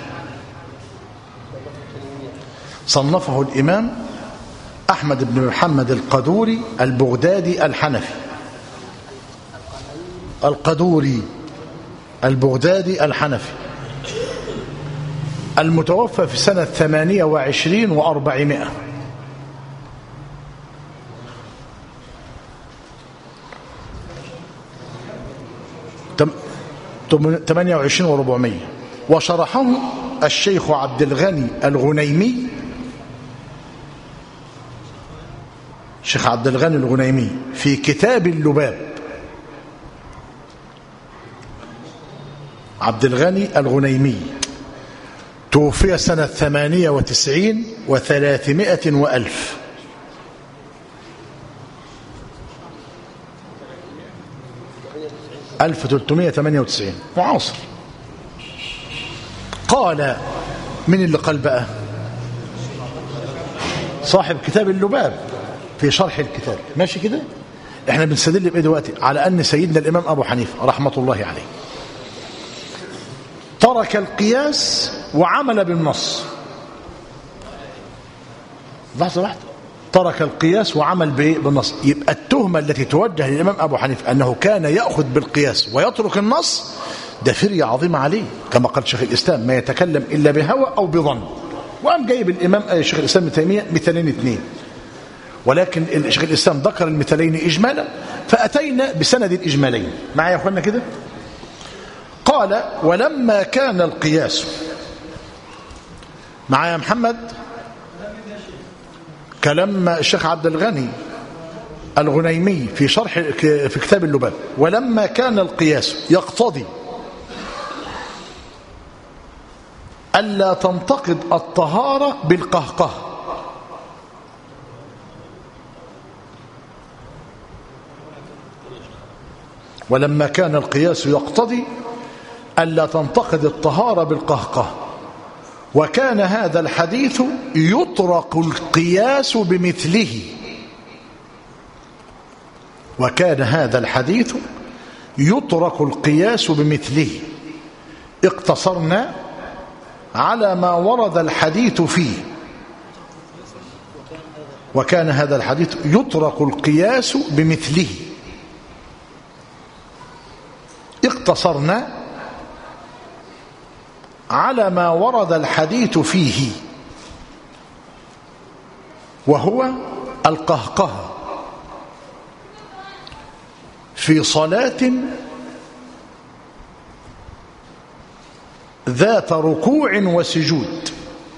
صنفه الإمام أحمد بن محمد القدوري البغدادي الحنفي، القدوري البغدادي الحنفي، المتوفى في سنة ثمانية وعشرين وأربعمائة. ثمانية وعشرين وأربعمائة. وشرحه الشيخ عبد الغني الغنيمي، الشيخ عبد الغني الغنيمي في كتاب اللباب. عبد الغني الغنيمي توفي سنة ثمانية وتسعين وثلاثمائة وألف. ألف وثلاثمائة وثمانية وتسعين، معاصر. قال، من اللي قال بقى؟ صاحب كتاب اللباب في شرح الكتاب. ماشي كده؟ احنا بنستدل بايه دلوقتي؟ على ان سيدنا الامام ابو حنيفه رحمه الله عليه ترك القياس وعمل بالنص. لحظه واحده، ترك القياس وعمل بالنص. يبقى التهمه التي توجه للامام ابو حنيفه انه كان ياخذ بالقياس ويترك النص، ده فريه عظيمه عليه، كما قال شيخ الاسلام: ما يتكلم الا بهوى او بظن. وقام جايب الامام شيخ الاسلام ابن تيميه مثالين اثنين، ولكن شيخ الاسلام ذكر المثالين اجمالا، فاتينا بسند الاجمالين. معايا يا اخوانا كده؟ قال: ولما كان القياس، معايا يا محمد؟ كلام الشيخ عبد الغني الغنيمي في شرح في كتاب اللباب: ولما كان القياس يقتضي ألا تنتقد الطهارة بالقهقه، ولما كان القياس يقتضي ألا تنتقد الطهارة بالقهقه، وكان هذا الحديث يطرق القياس بمثله، وكان هذا الحديث يطرق القياس بمثله، اقتصرنا على ما ورد الحديث فيه. وكان هذا الحديث يطرق القياس بمثله. اقتصرنا على ما ورد الحديث فيه، وهو القهقه في صلاة ذات ركوع وسجود.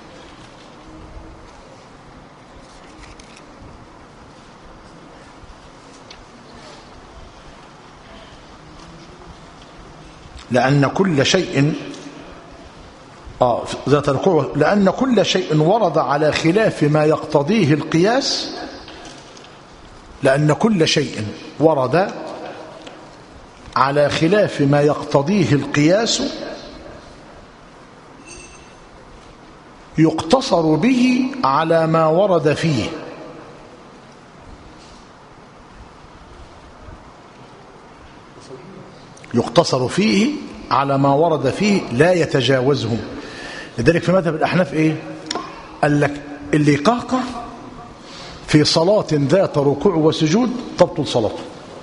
لأن كل شيء آه ذات ركوع لأن كل شيء ورد على خلاف ما يقتضيه القياس لأن كل شيء ورد على خلاف ما يقتضيه القياس يقتصر به على ما ورد فيه. يقتصر فيه على ما ورد فيه لا يتجاوزه. لذلك في مذهب الأحناف إيه؟ قال لك اللي قهقه في صلاة ذات ركوع وسجود تبطل صلاته،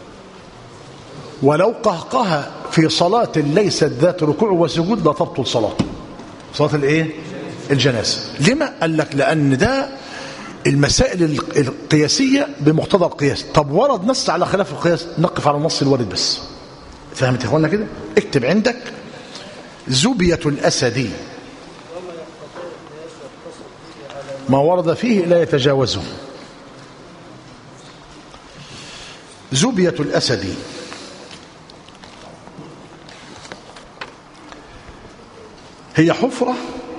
ولو قهقها في صلاة ليست ذات ركوع وسجود لا تبطل صلاته. صلاة الايه؟ الجنازة. لما؟ قال لك لأن ده المسائل القياسية بمقتضى القياس. طب ورد نص على خلاف القياس، نقف على النص الوارد بس. فهمت يا اخوانا كده؟ اكتب عندك زبية الأسدي ما ورد فيه لا يتجاوزه. زبية الأسدي هي حفرة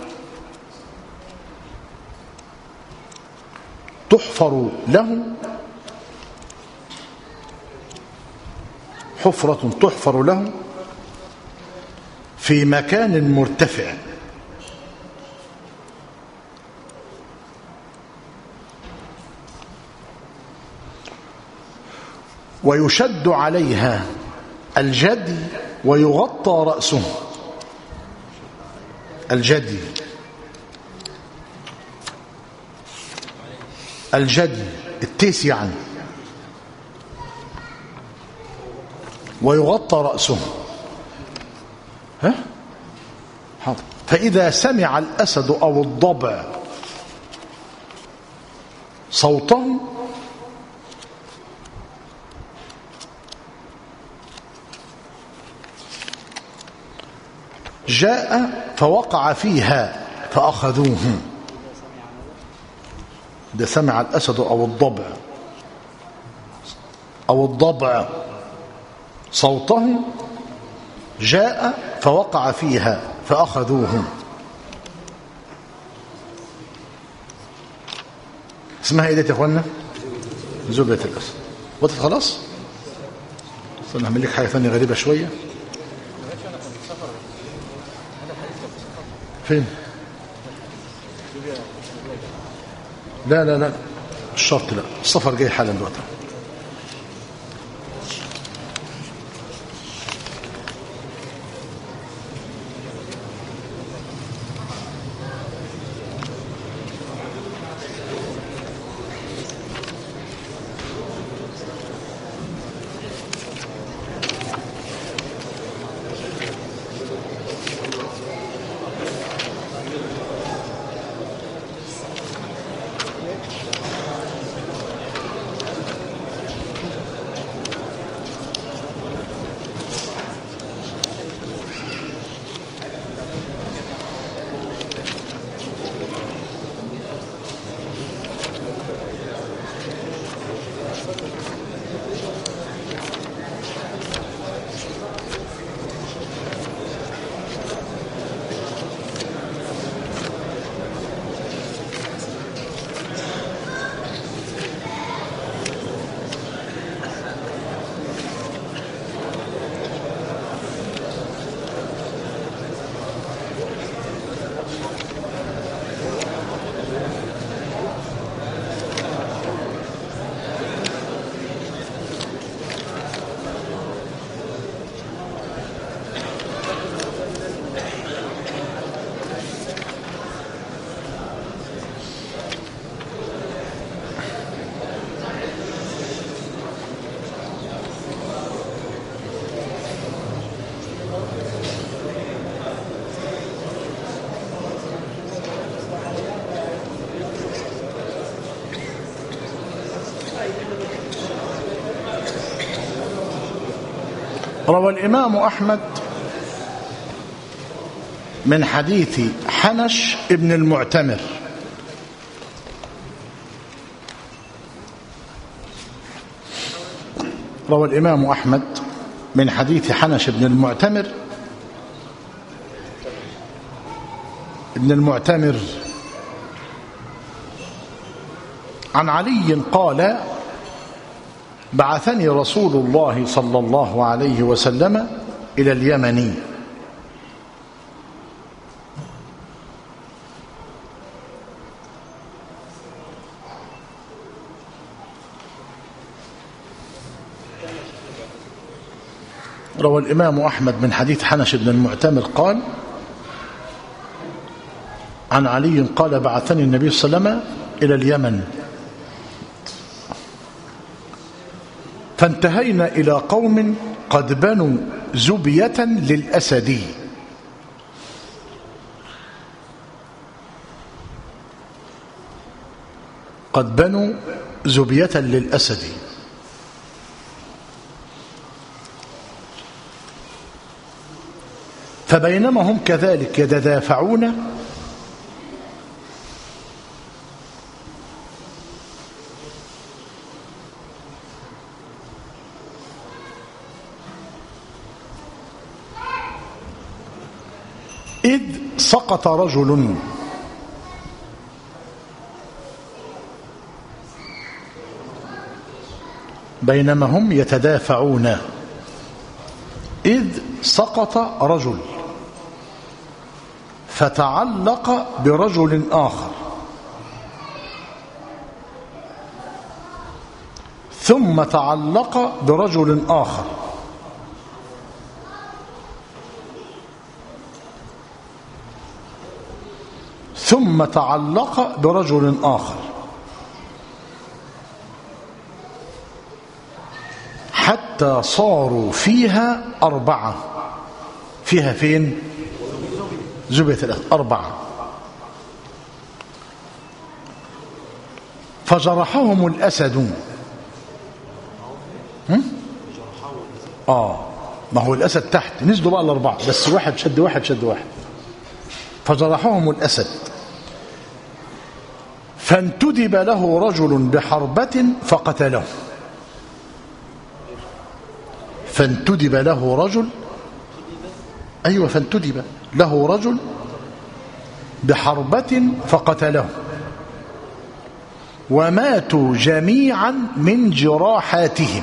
تحفر له حفرة تحفر له في مكان مرتفع ويشد عليها الجدي ويغطى رأسه. الجدي الجدي التيس يعني، ويغطى رأسه. ها؟ حاضر. فإذا سمع الأسد أو الضبع صوته جاء فوقع فيها فأخذوه. إذا سمع الأسد أو الضبع أو الضبع صوته جاء فوقع فيها فأخذوه. اسمها ايه دي يا اخوانا؟ زبية الأسد. وقت خلاص؟ استنى هعمل لك حاجة ثانية غريبة شوية. فين؟ لا لا لا الشرط لا، السفر جاي حالا دلوقتي. روى الإمام أحمد من حديث حنش ابن المعتمر روى الإمام أحمد من حديث حنش ابن المعتمر ابن المعتمر عن علي قال بعثني رسول الله صلى الله عليه وسلم إلى اليمن روى الإمام أحمد من حديث حنش بن المعتمر قال عن علي قال بعثني النبي صلى الله عليه وسلم إلى اليمن فانتهينا إلى قوم قد بنوا زبية للأسد قد بنوا زبية للأسد فبينما هم كذلك يتدافعون إذ سقط رجل بينما هم يتدافعون إذ سقط رجل فتعلق برجل آخر ثم تعلق برجل آخر ثم تعلق برجل آخر حتى صاروا فيها أربعة فيها فين؟ زبية ثلاث أربعة فجرحهم الأسد هم؟ آه ما هو الأسد تحت نزلوا بقى الأربعة بس واحد شد واحد شد واحد فجرحهم الأسد فانتدب له رجل بحربة فقتله فانتدب له رجل أيوة فانتدب له رجل بحربة فقتله وماتوا جميعا من جراحاتهم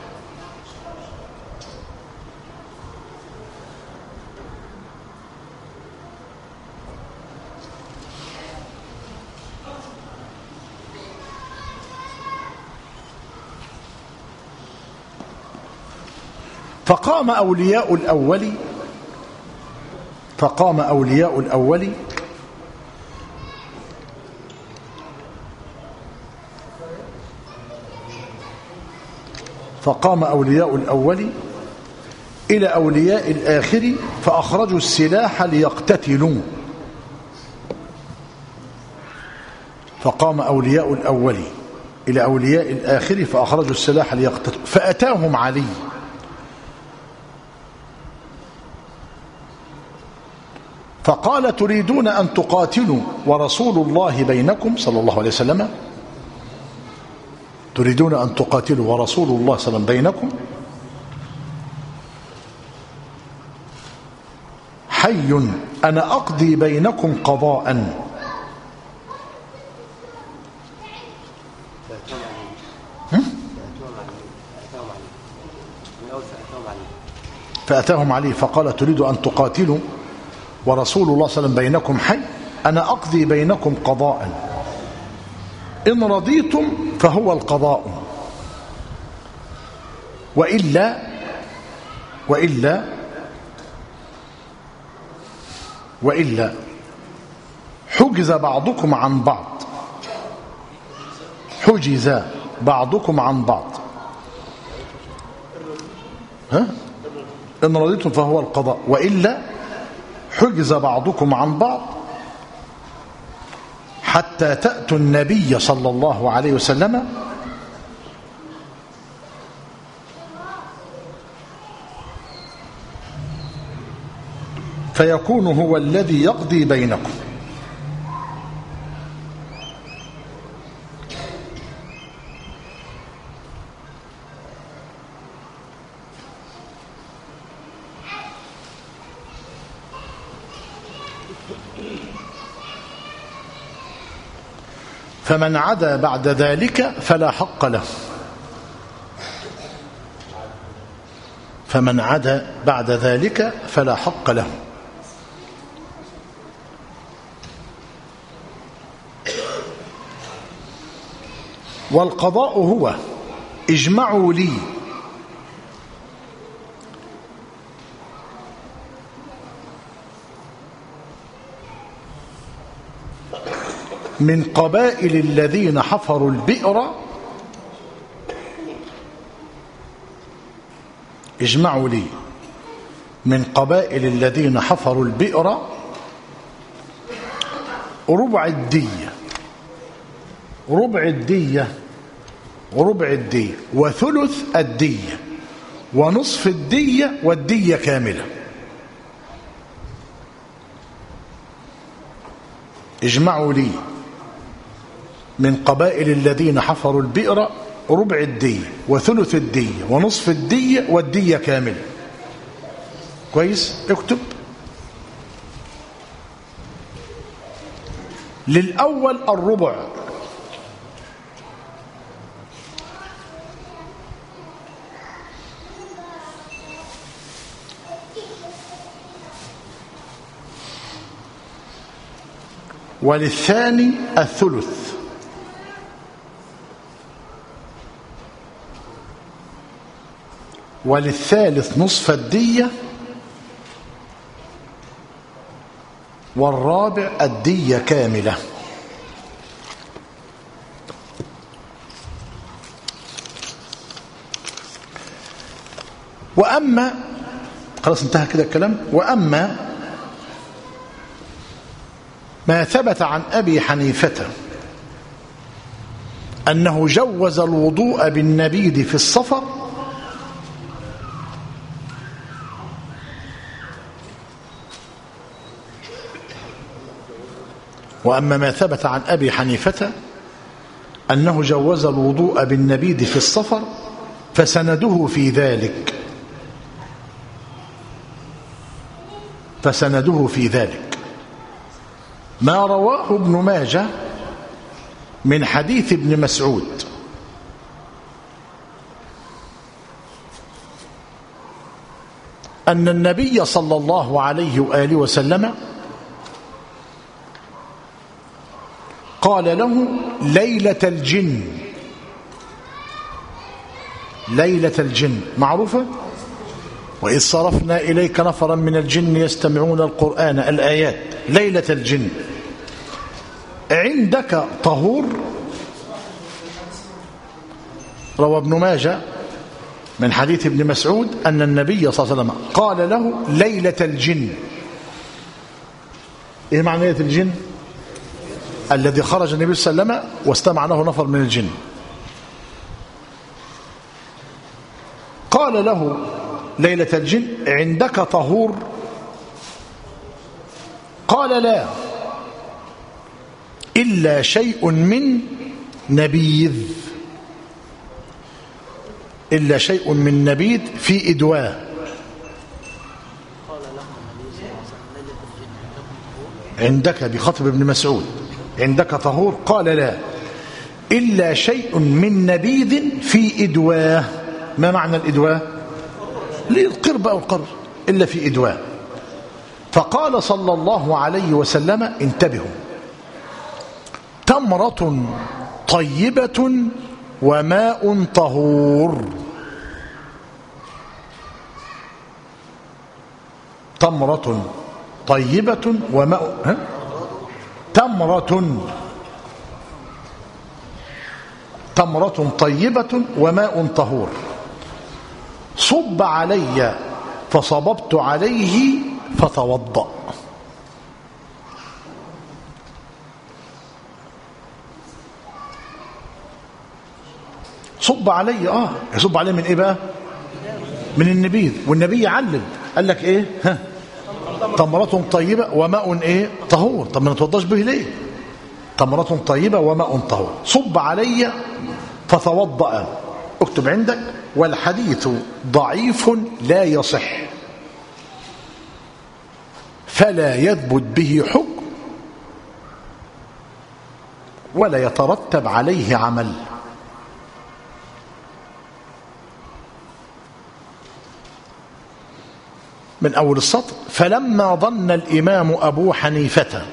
فقام أولياء الأول فقام أولياء الأول فقام أولياء الأول إلى أولياء الآخر فأخرجوا السلاح ليقتتلوا فقام أولياء الأول إلى أولياء الآخر فأخرجوا السلاح ليقتتلوا فأتاهم علي فقال تريدون أن تقاتلوا ورسول الله بينكم صلى الله عليه وسلم تريدون أن تقاتلوا ورسول الله صلى الله عليه وسلم بينكم حي أنا أقضي بينكم قضاء فأتاهم علي فقال تريد أن تقاتلوا ورسول الله صلى الله عليه وسلم بينكم حي أنا أقضي بينكم قضاء إن رضيتم فهو القضاء وإلا وإلا وإلا حجز بعضكم عن بعض حجز بعضكم عن بعض ها؟ إن رضيتم فهو القضاء وإلا حجز بعضكم عن بعض حتى تأتوا النبي صلى الله عليه وسلم فيكون هو الذي يقضي بينكم. فمن عدا بعد ذلك فلا حق له. فمن عدا بعد ذلك فلا حق له. والقضاء هو اجمعوا لي من قبائل الذين حفروا البئر اجمعوا لي من قبائل الذين حفروا البئر ربع الدية ربع الدية ربع الدية وثلث الدية ونصف الدية والدية كاملة. اجمعوا لي من قبائل الذين حفروا البئر ربع الدية وثلث الدية ونصف الدية والدية كاملة. كويس؟ اكتب. للأول الربع وللثاني الثلث وللثالث نصف الدية والرابع الدية كاملة. وأما خلاص انتهى كده الكلام. وأما ما ثبت عن أبي حنيفة أنه جوز الوضوء بالنبيذ في السفر وأما ما ثبت عن أبي حنيفة أنه جوز الوضوء بالنبيذ في السفر فسنده في ذلك فسنده في ذلك ما رواه ابن ماجه من حديث ابن مسعود أن النبي صلى الله عليه وآله وسلم قال له ليلة الجن. ليلة الجن معروفة. وإذ صرفنا إليك نفرا من الجن يستمعون القرآن الآيات. ليلة الجن عندك طهور. روى ابن ماجه من حديث ابن مسعود أن النبي صلى الله عليه وسلم قال له ليلة الجن. إيه معنى ليلة الجن؟ الذي خرج النبي صلى الله عليه وسلم واستمع له نفر من الجن. قال له ليلة الجن عندك طهور؟ قال لا إلا شيء من نبيذ إلا شيء من نبيذ في إدواء. عندك بخطب ابن مسعود عندك طهور؟ قال لا إلا شيء من نبيذ في إدواء. ما معنى الإدواء؟ للقرب أو القر إلا في إدواء. فقال صلى الله عليه وسلم انتبهوا تمرة طيبة وماء طهور. تمرة طيبة وماء ها؟ تمرة تمرة طيبة وماء طهور صب علي فصببت عليه فتوضأ. صب علي اه يصب عليه من ايه بقى؟ من النبيذ. والنبي علل قال لك ايه؟ ها تمرة طيبة وماء ايه طهور. طب ما نتوضاش به ليه؟ تمرة طيبة وماء طهور. صب علي فتوضأ. اكتب عندك: والحديث ضعيف لا يصح فلا يثبت به حكم ولا يترتب عليه عمل. من أول السطر: فلما ظن الإمام أبو حنيفة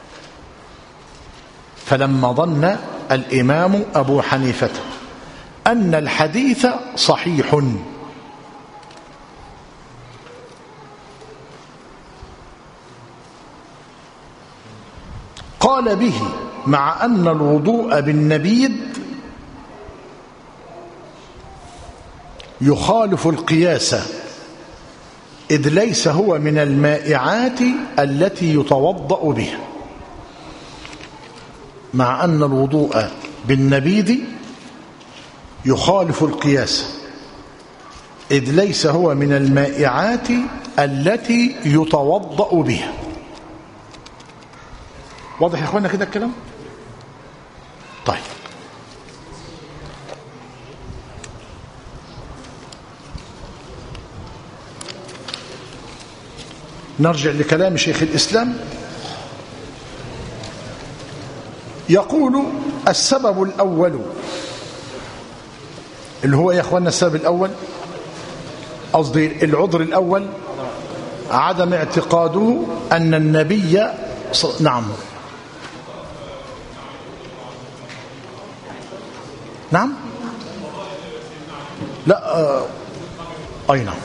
فلما ظن الإمام أبو حنيفة أن الحديث صحيح قال به مع أن الوضوء بالنبيذ يخالف القياس إذ ليس هو من المائعات التي يتوضأ بها. مع أن الوضوء بالنبيذ يخالف القياس إذ ليس هو من المائعات التي يتوضأ بها. واضح يا اخوانا كده الكلام؟ طيب، نرجع لكلام شيخ الإسلام. يقول: السبب الأول، اللي هو يا اخوانا السبب الأول قصدي العذر الأول، عدم اعتقاده أن النبي ص... نعم نعم لا آه... أي نعم.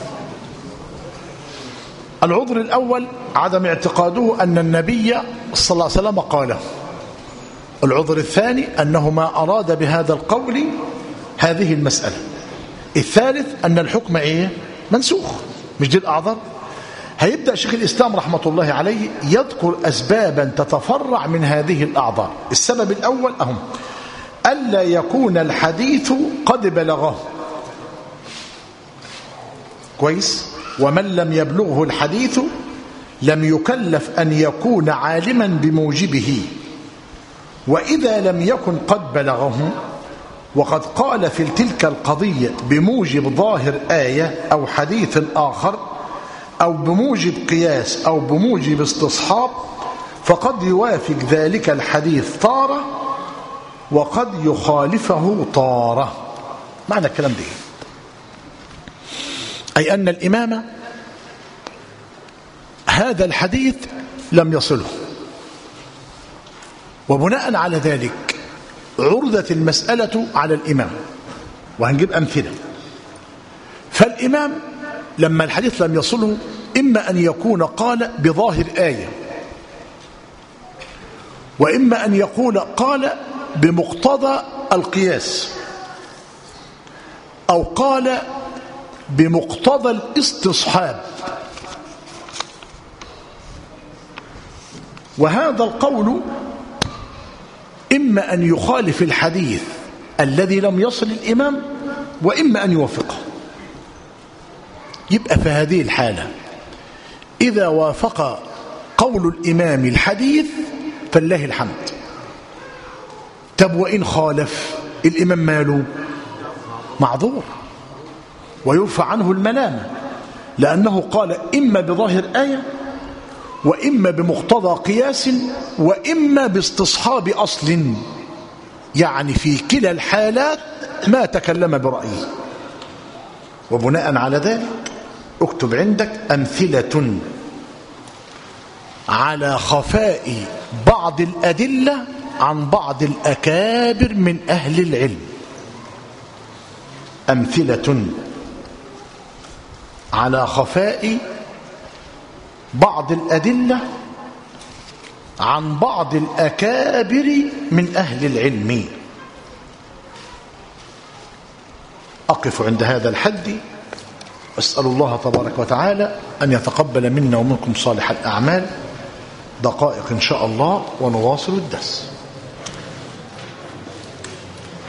العذر الأول عدم اعتقاده أن النبي صلى الله عليه وسلم قاله. العذر الثاني أنه ما أراد بهذا القول هذه المسألة. الثالث أن الحكم إيه؟ منسوخ. مش دي الأعذار؟ هيبدأ شيخ الإسلام رحمة الله عليه يذكر أسبابا تتفرع من هذه الأعذار. السبب الأول أهم ألا يكون الحديث قد بلغه. كويس؟ ومن لم يبلغه الحديث لم يكلف أن يكون عالما بموجبه، وإذا لم يكن قد بلغه وقد قال في تلك القضية بموجب ظاهر آية أو حديث آخر أو بموجب قياس أو بموجب استصحاب، فقد يوافق ذلك الحديث طارة وقد يخالفه طارة. معنى الكلام ده أي أن الإمام هذا الحديث لم يصله، وبناء على ذلك عرضت المسألة على الإمام، وهنجيب أمثلة. فالإمام لما الحديث لم يصله إما أن يكون قال بظاهر آية، وإما أن يقول قال بمقتضى القياس، أو قال بمقتضى الاستصحاب. وهذا القول إما أن يخالف الحديث الذي لم يصل الإمام، وإما أن يوافقه. يبقى في هذه الحالة إذا وافق قول الإمام الحديث فلله الحمد. طب وإن خالف الإمام ماله؟ معذور ويرفع عنه الملامة، لأنه قال إما بظاهر آية وإما بمقتضى قياس وإما باستصحاب أصل، يعني في كلا الحالات ما تكلم برأيه. وبناء على ذلك اكتب عندك أمثلة على خفاء بعض الأدلة عن بعض الأكابر من أهل العلم. أمثلة على خفاء بعض الأدلة عن بعض الأكابر من أهل العلم. أقف عند هذا الحد، أسأل الله تبارك وتعالى أن يتقبل منا ومنكم صالح الأعمال. دقائق إن شاء الله ونواصل الدرس.